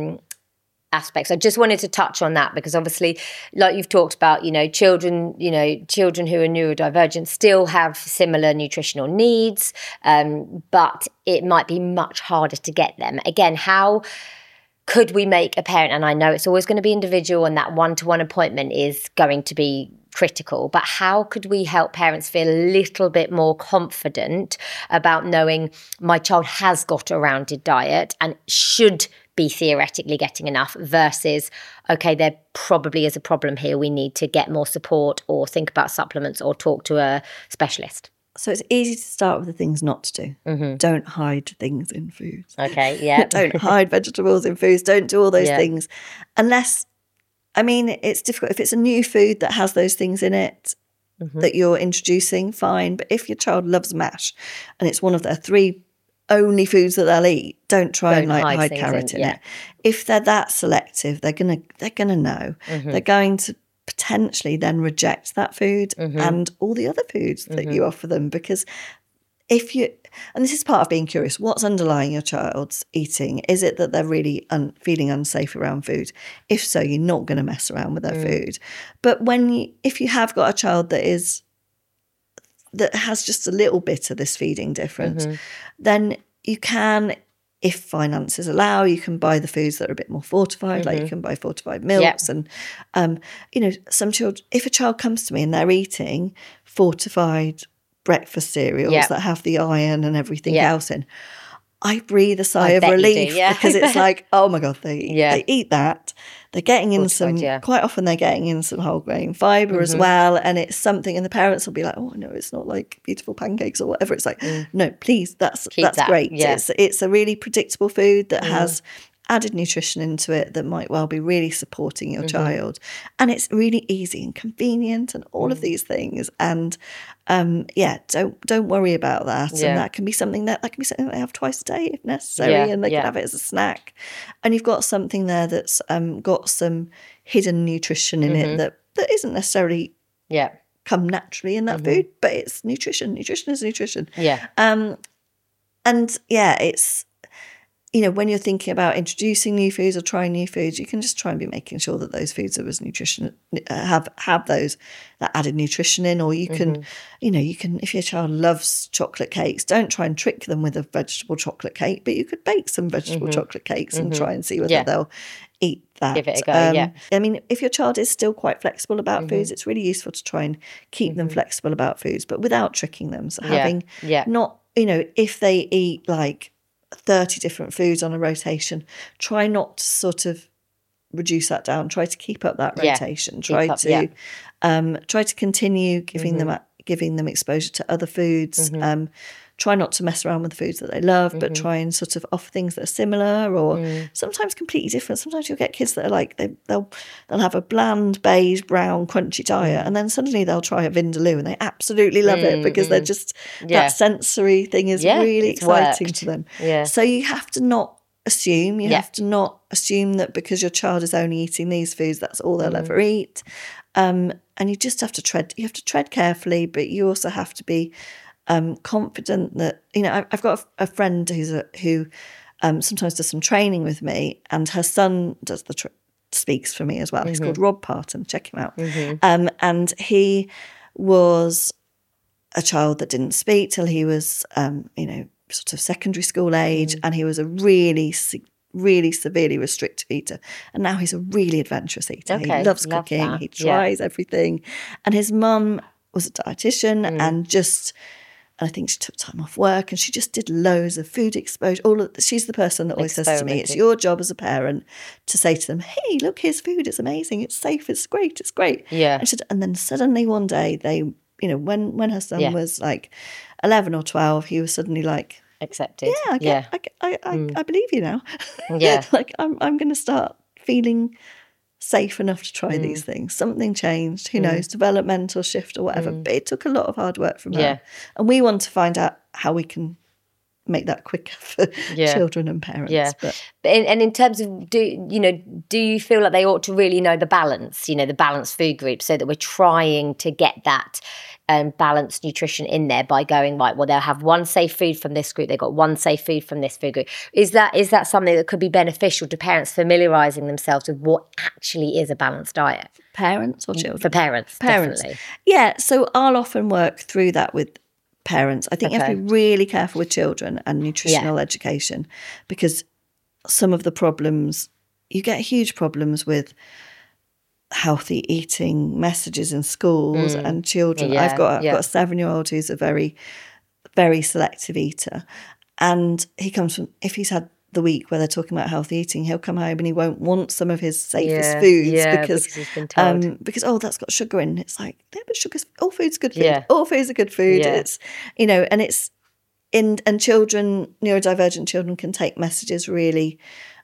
aspects, I just wanted to touch on that because obviously, like you've talked about, children who are neurodivergent still have similar nutritional needs, but it might be much harder to get them. Again, how could we make a parent, and I know it's always going to be individual and that one-to-one appointment is going to be critical, but how could we help parents feel a little bit more confident about knowing my child has got a rounded diet and should be theoretically getting enough versus, okay, there probably is a problem here. We need to get more support or think about supplements or talk to a specialist. So it's easy to start with the things not to do. Don't hide things in foods. Okay, yeah. Don't hide vegetables in foods. Don't do all those things. Unless, I mean, it's difficult. If it's a new food that has those things in it that you're introducing, fine. But if your child loves mash and it's one of their 3 only foods that they'll eat, don't try and hide carrot in it. If they're that selective, they're gonna know. They're going to potentially then reject that food and all the other foods that you offer them, because if you, and this is part of being curious, what's underlying your child's eating? Is it that they're really feeling unsafe around food? If so, you're not going to mess around with their food. But if you have got a child that has just a little bit of this feeding difference, then you can, if finances allow, you can buy the foods that are a bit more fortified, like you can buy fortified milks. And, some children, if a child comes to me and they're eating fortified breakfast cereals that have the iron and everything else in, I breathe a sigh of relief because it's like, oh my God, they eat that. They're getting in quite often they're getting in some whole grain fibre as well. And it's something, and the parents will be like, oh no, it's not like beautiful pancakes or whatever. It's like, no, please, that's great. Yeah. It's a really predictable food that has added nutrition into it that might well be really supporting your child. And it's really easy and convenient and all of these things. And don't worry about that. And that can be something that they have twice a day if necessary, and they can have it as a snack. And you've got something there that's got some hidden nutrition in it that isn't necessarily come naturally in that food, but it's nutrition. Nutrition is nutrition. It's, when you're thinking about introducing new foods or trying new foods, you can just try and be making sure that those foods are as nutrition, have those that added nutrition in, or you can, you can, if your child loves chocolate cakes, don't try and trick them with a vegetable chocolate cake, but you could bake some vegetable chocolate cakes and try and see whether they'll eat that. Give it a go, I mean, if your child is still quite flexible about foods, it's really useful to try and keep them flexible about foods, but without tricking them. So having not, if they eat like 30 different foods on a rotation, try not to sort of reduce that down. Try to keep up that rotation. Try to continue giving them exposure to other foods. Try not to mess around with the foods that they love, but try and sort of offer things that are similar or sometimes completely different. Sometimes you'll get kids that are like, they'll have a bland, beige, brown, crunchy diet, and then suddenly they'll try a Vindaloo and they absolutely love it because they're just, that sensory thing is really exciting to them. So you have to not assume, have to not assume that because your child is only eating these foods, that's all they'll ever eat. And you just have to tread carefully, but you also have to be confident that, I've got a friend who sometimes does some training with me, and her son does speaks for me as well. He's called Rob Parton. Check him out. And he was a child that didn't speak till he was, sort of secondary school age, and he was a really severely restrictive eater, and now he's a really adventurous eater. He loves cooking. He tries everything, and his mum was a dietitian and I think she took time off work and she just did loads of food exposure. She's the person that always says to me, it's your job as a parent to say to them, hey, look, here's food, it's amazing, it's safe, it's great. And then suddenly one day they, when her son was like 11 or 12, he was suddenly like, accepted. I believe you now. Like I'm going to start feeling safe enough to try these things. Something changed, who knows, developmental shift or whatever, but it took a lot of hard work from her. And we want to find out how we can make that quicker for children and parents. But in terms of, do you feel like they ought to really know the balance, the balanced food group, so that we're trying to get that balanced nutrition in there by going, right, well, they'll have one safe food from this group, they've got one safe food from this food group. Is that something that could be beneficial to parents, familiarising themselves with what actually is a balanced diet? Parents or children? For parents. Definitely. Yeah, so I'll often work through that with parents. I think you have to be really careful with children and nutritional education, because some of the problems, you get huge problems with healthy eating messages in schools and children. I've got a 7-year-old who's a very, very selective eater, and he comes from, if he's had the week where they're talking about healthy eating, he'll come home and he won't want some of his safest foods because he's been told. because that's got sugar in. It's like, yeah, but all food's good food. Yeah. All food's a good food. Yeah. It's, and it's and children, neurodivergent children can take messages really,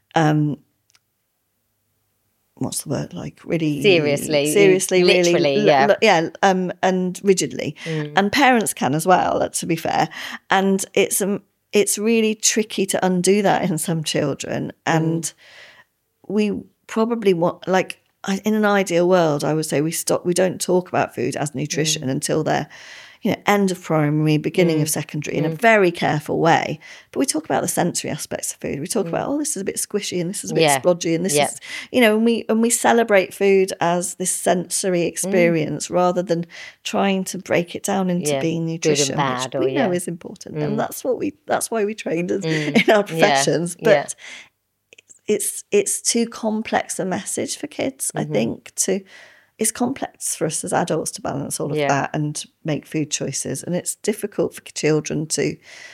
what's the word, like really seriously, literally, really, and rigidly, and parents can as well, to be fair, and it's really tricky to undo that in some children, and we probably want, like, in an ideal world, I would say we don't talk about food as nutrition until they're, end of primary, beginning of secondary, in a very careful way. But we talk about the sensory aspects of food. We talk about, this is a bit squishy and this is a bit splodgy and this is, and we celebrate food as this sensory experience rather than trying to break it down into being nutrition, bad, which we know is important. And that's why we trained in our professions. But it's too complex a message for kids, I think, it's complex for us as adults to balance all of that and make food choices. And it's difficult for children to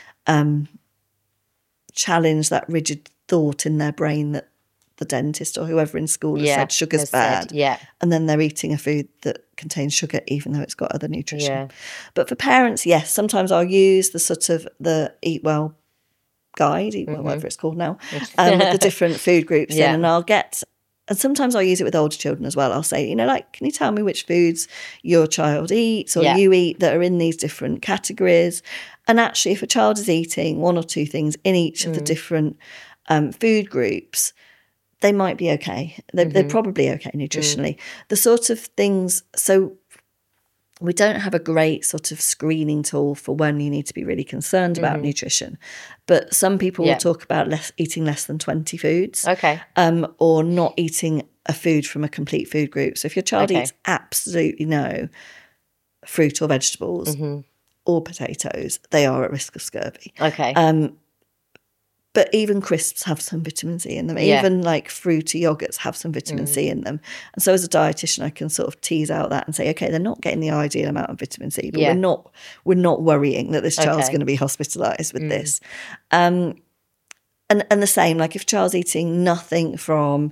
challenge that rigid thought in their brain that the dentist or whoever in school has said sugar's bad. And then they're eating a food that contains sugar, even though it's got other nutrition. But for parents, yes, sometimes I'll use the sort of the Eat Well guide, whatever it's called now, with the different food groups in, and I'll get... And sometimes I'll use it with older children as well. I'll say, can you tell me which foods your child eats or you eat that are in these different categories? And actually, if a child is eating one or two things in each of the different food groups, they might be okay. They're probably okay nutritionally. The sort of things... So we don't have a great sort of screening tool for when you need to be really concerned about nutrition. But some people will talk about eating less than 20 foods. Okay. Or not eating a food from a complete food group. So if your child eats absolutely no fruit or vegetables or potatoes, they are at risk of scurvy. Okay. But even crisps have some vitamin C in them. Even like fruity yogurts have some vitamin C in them. And so as a dietitian, I can sort of tease out that and say, okay, they're not getting the ideal amount of vitamin C, but we're not worrying that this child's going to be hospitalised with this. And the same, like if a child's eating nothing from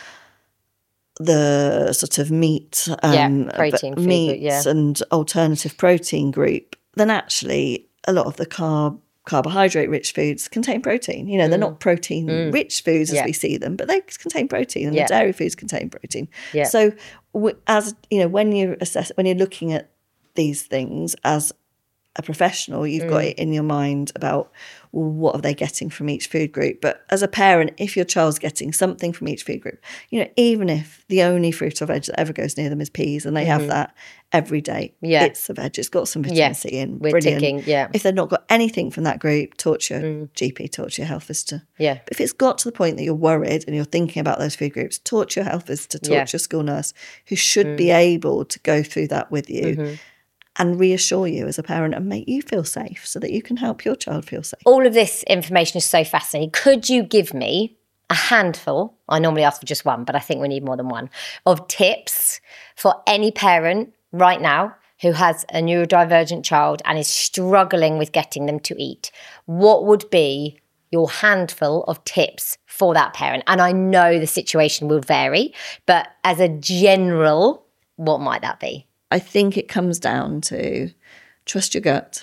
the sort of meat, protein food, meats and alternative protein group, then actually a lot of the carbohydrate-rich foods contain protein. They're not protein-rich foods as we see them, but they contain protein, and the dairy foods contain protein. So, as when you're looking at these things as a professional, you've got it in your mind about, well, what are they getting from each food group? But as a parent, if your child's getting something from each food group, even if the only fruit or veg that ever goes near them is peas and they have that every day, it's a veg, it's got some vitamin C in, we're brilliant. Ticking, If they've not got anything from that group, talk to your GP, talk to your health visitor. But if it's got to the point that you're worried and you're thinking about those food groups, talk to your health visitor, talk to your school nurse, who should be able to go through that with you. And reassure you as a parent and make you feel safe so that you can help your child feel safe. All of this information is so fascinating. Could you give me a handful, I normally ask for just one, but I think we need more than one, of tips for any parent right now who has a neurodivergent child and is struggling with getting them to eat? What would be your handful of tips for that parent? And I know the situation will vary, but as a general, what might that be? I think it comes down to trust your gut.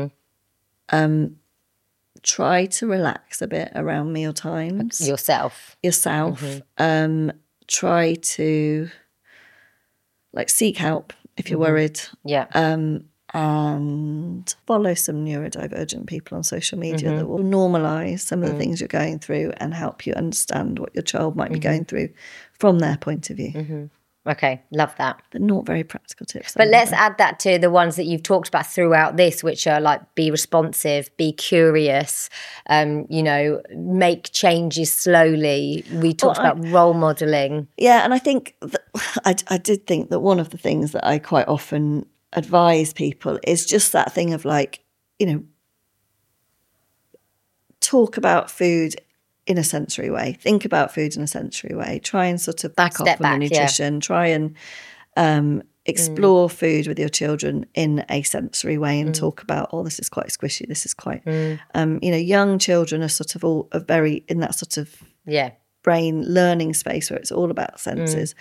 Try to relax a bit around meal times. Yourself. Try to seek help if you're worried. And follow some neurodivergent people on social media that will normalise some of the things you're going through and help you understand what your child might be going through from their point of view. Okay, love that. They're not very practical tips. But let's add that to the ones that you've talked about throughout this, which are like be responsive, be curious, make changes slowly. We talked about role modelling. Yeah, and I think I did think that one of the things that I quite often advise people is just that thing of talk about food in a sensory way. Think about food in a sensory way. Try and sort of back off on the nutrition. Try and explore food with your children in a sensory way and talk about, oh, this is quite squishy, this is quite, young children are sort of all are very in that sort of brain learning space where it's all about senses.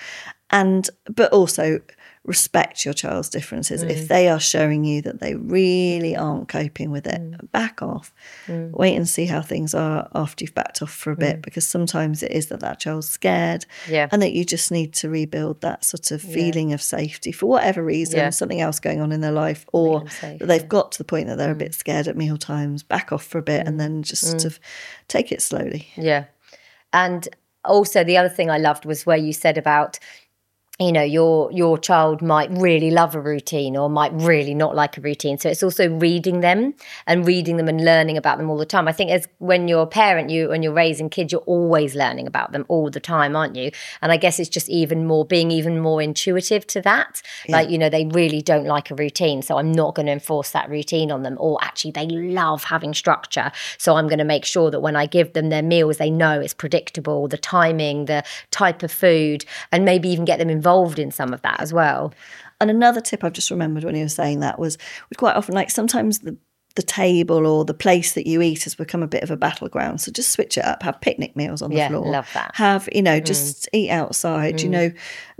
But also respect your child's differences. If they are showing you that they really aren't coping with it, back off. Wait and see how things are after you've backed off for a bit, because sometimes it is that child's scared and that you just need to rebuild that sort of feeling of safety for whatever reason, something else going on in their life, or that they've got to the point that they're a bit scared at meal times, back off for a bit and then just sort of take it slowly. Yeah. And also the other thing I loved was where you said about, you know, your child might really love a routine or might really not like a routine. So it's also reading them and learning about them all the time. I think as when you're a parent, when you're raising kids, you're always learning about them all the time, aren't you? And I guess it's just being even more intuitive to that. Yeah. Like, you know, they really don't like a routine, so I'm not going to enforce that routine on them. Or actually they love having structure, so I'm going to make sure that when I give them their meals, they know it's predictable, the timing, the type of food, and maybe even get them involved in some of that as well. And another tip I've just remembered when you were saying that was we quite often, like, sometimes the table or the place that you eat has become a bit of a battleground. So just switch it up, have picnic meals on the floor. Yeah, love that. Have, you know, just eat outside, you know,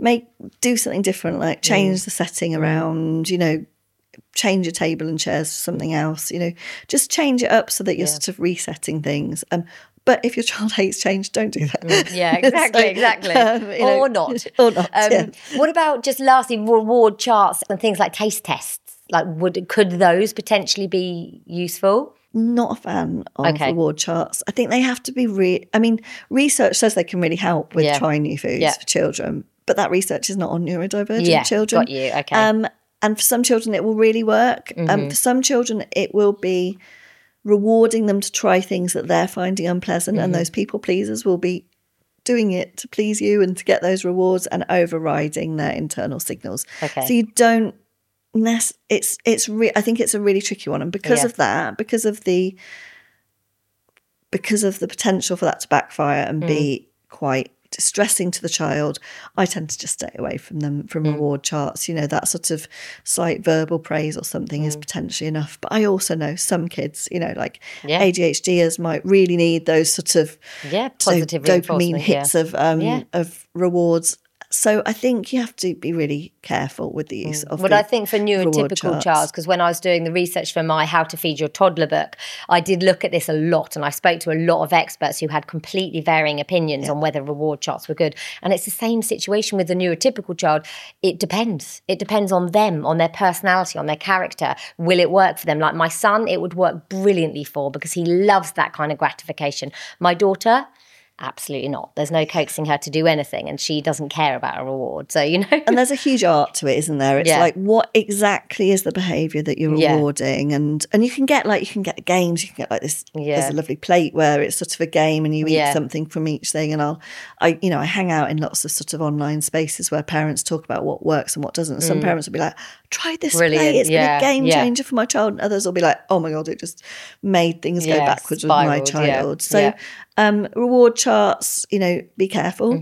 do something different, like change the setting around, you know, change your table and chairs for something else, you know, just change it up so that you're sort of resetting things. But if your child hates change, don't do that. Yeah, exactly. You know, or not. What about, just lastly, reward charts and things like taste tests? Like, could those potentially be useful? Not a fan of reward charts. I think they have to be research says they can really help with trying new foods for children, but that research is not on neurodivergent children. Got you. Okay. And for some children, it will really work. For some children, it will be rewarding them to try things that they're finding unpleasant, and those people pleasers will be doing it to please you and to get those rewards and overriding their internal signals. Okay. So you don't I think it's a really tricky one, and because of that, because of the potential for that to backfire and be quite distressing to the child, I tend to just stay away from them, from reward charts. You know, that sort of slight verbal praise or something is potentially enough. But I also know some kids, you know, like ADHDers might really need those sort of positive dopamine hits of rewards. So I think you have to be really careful with the use of I think for neurotypical child, because when I was doing the research for my How to Feed Your Toddler book, I did look at this a lot, and I spoke to a lot of experts who had completely varying opinions on whether reward charts were good. And it's the same situation with the neurotypical child. It depends. It depends on them, on their personality, on their character. Will it work for them? Like my son, it would work brilliantly for, because he loves that kind of gratification. My daughter, absolutely not. There's no coaxing her to do anything, and she doesn't care about a reward. So, you know. And there's a huge art to it, isn't there? It's like, what exactly is the behaviour that you're rewarding? And you can get games, you can get like this, there's a lovely plate where it's sort of a game and you eat something from each thing. And I hang out in lots of sort of online spaces where parents talk about what works and what doesn't. And some parents will be like, try this plate, it's been a game changer for my child. And others will be like, oh my God, it just made things go backwards with my child. So reward charts, you know, be careful.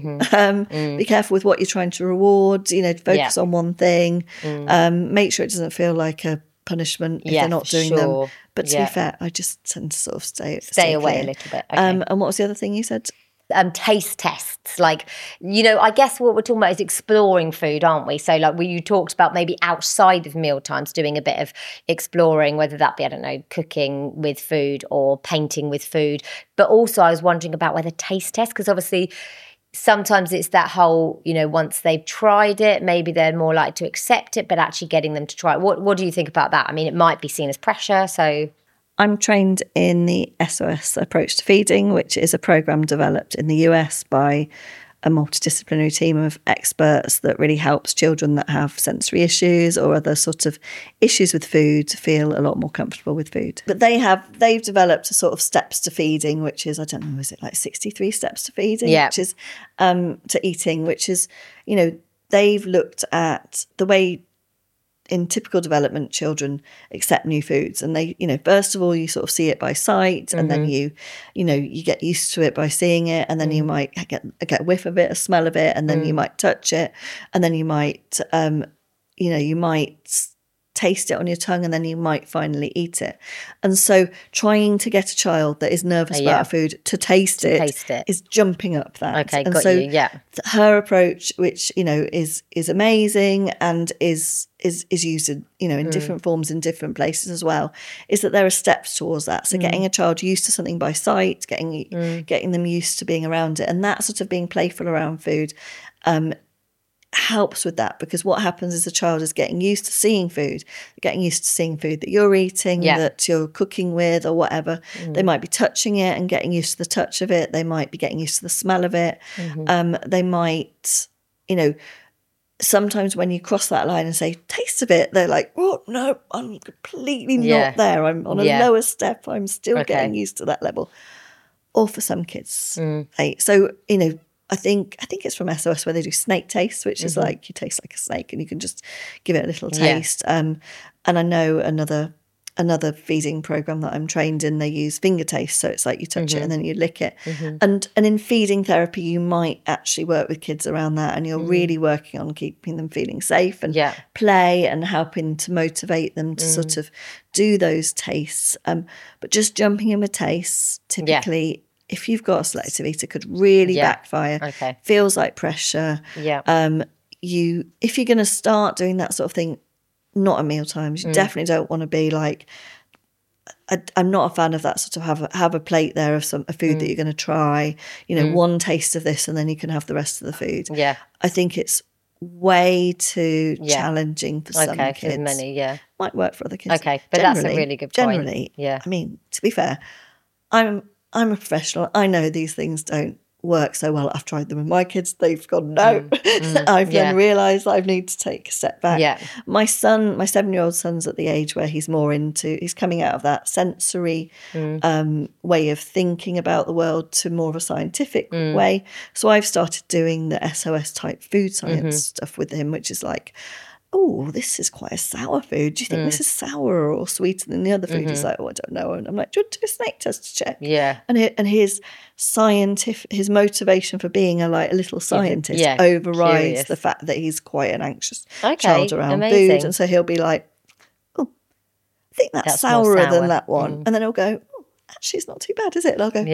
Be careful with what you're trying to reward, you know, focus on one thing. Make sure it doesn't feel like a punishment if they're not doing them. But to be fair, I just tend to sort of stay away clear. A little bit. Okay. And what was the other thing you said? Taste tests, like, you know, I guess what we're talking about is exploring food, aren't we? So like you talked about maybe outside of meal times doing a bit of exploring, whether that be, I don't know, cooking with food or painting with food. But also I was wondering about whether taste tests, because obviously sometimes it's that whole, you know, once they've tried it, maybe they're more likely to accept it, but actually getting them to try it. What do you think about that? I mean, it might be seen as pressure, so... I'm trained in the SOS approach to feeding, which is a program developed in the US by a multidisciplinary team of experts that really helps children that have sensory issues or other sort of issues with food to feel a lot more comfortable with food. But they've developed a sort of steps to feeding, which is, I don't know, is it like 63 steps to feeding, which is to eating, which is, you know, they've looked at the way in typical development children accept new foods, and they, you know, first of all you sort of see it by sight, and then you get used to it by seeing it, and then you might get a whiff of it, a smell of it, and then you might touch it, and then you might you might taste it on your tongue and then you might finally eat it. And so trying to get a child that is nervous about a food to taste it is jumping up that. Okay, and got so you, yeah. Her approach, which, is amazing and is used in different forms in different places as well, is that there are steps towards that. So getting a child used to something by sight, getting them used to being around it, and that sort of being playful around food helps with that, because what happens is the child is getting used to seeing food that you're eating, that you're cooking with or whatever. They might be touching it and getting used to the touch of it. They might be getting used to the smell of it. They might, sometimes when you cross that line and say, taste of it, they're like, oh, no, I'm completely not there. I'm on a lower step. I'm still getting used to that level. Or for some kids. So, I think it's from SOS where they do snake taste, which is like you taste like a snake and you can just give it a little taste. And I know another feeding program that I'm trained in, they use finger taste. So it's like you touch it and then you lick it. And in feeding therapy, you might actually work with kids around that, and you're really working on keeping them feeling safe and play and helping to motivate them to sort of do those tastes. But just jumping in with tastes, typically, if you've got a selective eater, could really backfire. Okay. Feels like pressure. Yeah. If you're going to start doing that sort of thing, not at meal times, you definitely don't want to be like, I'm not a fan of that sort of have a plate there of a food that you're going to try, one taste of this and then you can have the rest of the food. Yeah. I think it's way too challenging for some kids. For many, Might work for other kids. Okay, but that's a really good point. Generally, I mean, to be fair, I'm a professional. I know these things don't work so well. I've tried them with my kids. They've gone, no. I've then realised I need to take a step back. Yeah. My 7-year-old son's at the age where he's coming out of that sensory way of thinking about the world to more of a scientific way. So I've started doing the SOS type food science stuff with him, which is like, oh, this is quite a sour food. Do you think this is sour or sweeter than the other food? He's like, oh, I don't know. And I'm like, do you want to do a snake test to check? Yeah. And his motivation for being a little scientist overrides the fact that he's quite an anxious child around food. And so he'll be like, oh, I think that's sourer than that one. And then he'll go, oh, actually, it's not too bad, is it? And I'll go,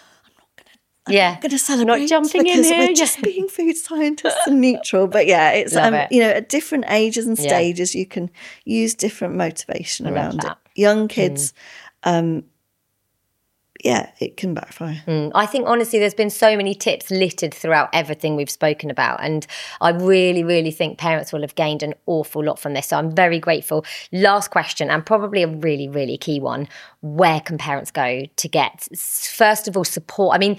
I'm not going to celebrate, not jumping in because here. we're just being food scientists and neutral. But it's at different ages and stages you can use different motivation around it. Young kids, it can backfire. I think honestly there's been so many tips littered throughout everything we've spoken about, and I really, really think parents will have gained an awful lot from this. So I'm very grateful. Last question, and probably a really, really key one. Where can parents go to get, first of all, support? I mean,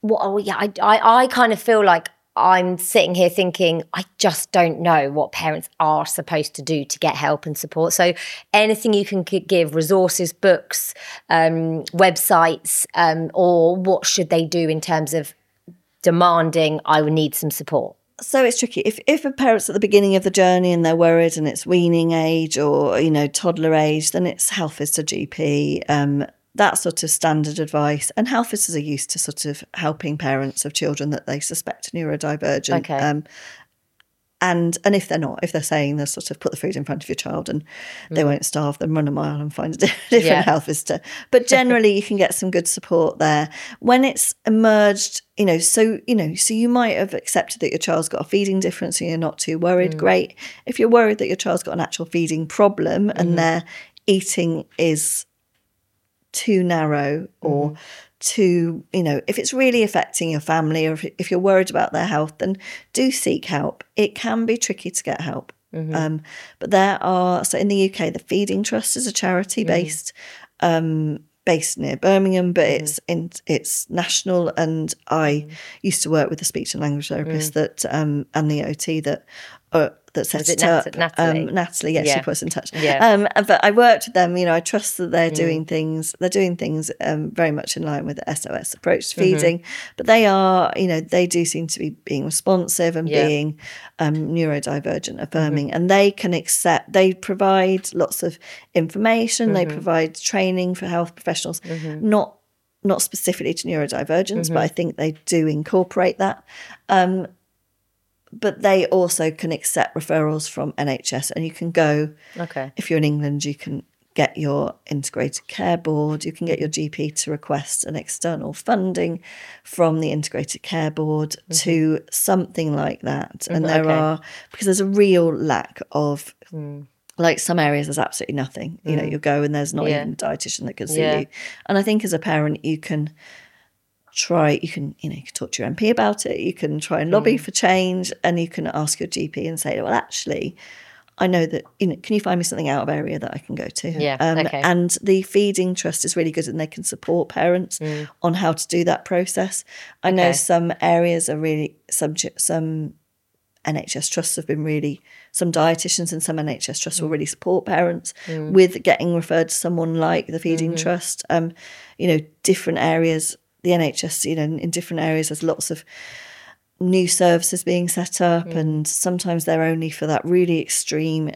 I kind of feel like I'm sitting here thinking, I just don't know what parents are supposed to do to get help and support. So anything you can give, resources, books, websites, or what should they do in terms of demanding, I would need some support? So it's tricky. If a parent's at the beginning of the journey and they're worried and it's weaning age or, toddler age, then it's health visitor GP, that sort of standard advice. And health visitors are used to sort of helping parents of children that they suspect neurodivergent. Okay. And if they're not, if they're saying they'll sort of put the food in front of your child and they won't starve, then run a mile and find a different health visitor. But generally you can get some good support there. When it's emerged, so you might have accepted that your child's got a feeding difference and you're not too worried. Great. If you're worried that your child's got an actual feeding problem and their eating is too narrow or too, if it's really affecting your family, or if you're worried about their health, then do seek help. It can be tricky to get help. But so in the UK, the Feeding Trust is a charity based near Birmingham, but it's national. And I used to work with a speech and language therapist and the OT that set it up. Natalie, yes, she put us in touch. But I worked with them. I trust that they're doing things. They're doing things very much in line with the SOS approach to feeding. But they are, they do seem to be being responsive and being neurodivergent affirming, and they can accept. They provide lots of information. They provide training for health professionals, not specifically to neurodivergence, but I think they do incorporate that. but they also can accept referrals from NHS, and you can go, if you're in England, you can get your integrated care board, you can get your GP to request an external funding from the integrated care board to something like that. And there are, because there's a real lack of, like some areas there's absolutely nothing. You know, you go and there's not even a dietitian that can see you. And I think as a parent, you can try, you can talk to your MP about it, you can try and lobby for change, and you can ask your GP and say, well, actually, I know that, can you find me something out of area that I can go to? And the Feeding Trust is really good, and they can support parents on how to do that process. I know some areas are really, some NHS trusts have been really, some dietitians and some NHS trusts will really support parents with getting referred to someone like the Feeding Trust. Different areas, the NHS, in different areas, there's lots of new services being set up, and sometimes they're only for that really extreme,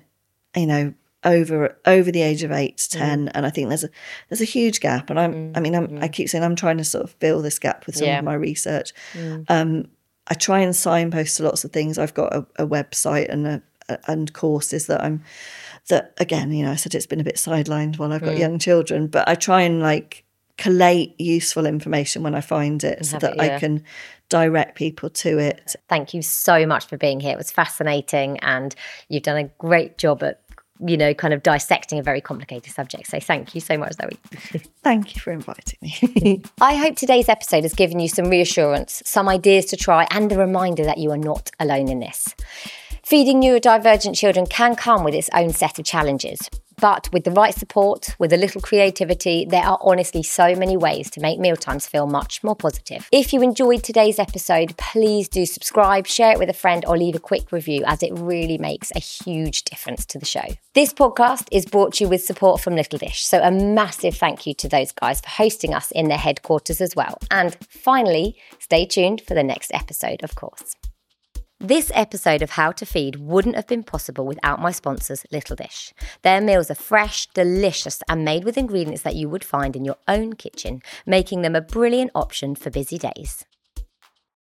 over the age of 8 to 10, and I think there's a huge gap. And I keep saying I'm trying to sort of fill this gap with some of my research. I try and signpost to lots of things. I've got a website and courses that again, I said it's been a bit sidelined while I've got young children, but I try and collate useful information when I find it, so that I can direct people to it. Thank you so much for being here. It was fascinating, and you've done a great job at, kind of dissecting a very complicated subject. So thank you so much, Zoe. Thank you for inviting me. I hope today's episode has given you some reassurance, some ideas to try, and a reminder that you are not alone in this. Feeding neurodivergent children can come with its own set of challenges. But with the right support, with a little creativity, there are honestly so many ways to make mealtimes feel much more positive. If you enjoyed today's episode, please do subscribe, share it with a friend, or leave a quick review, as it really makes a huge difference to the show. This podcast is brought to you with support from Little Dish, so a massive thank you to those guys for hosting us in their headquarters as well. And finally, stay tuned for the next episode, of course. This episode of How to Feed wouldn't have been possible without my sponsors, Little Dish. Their meals are fresh, delicious, and made with ingredients that you would find in your own kitchen, making them a brilliant option for busy days.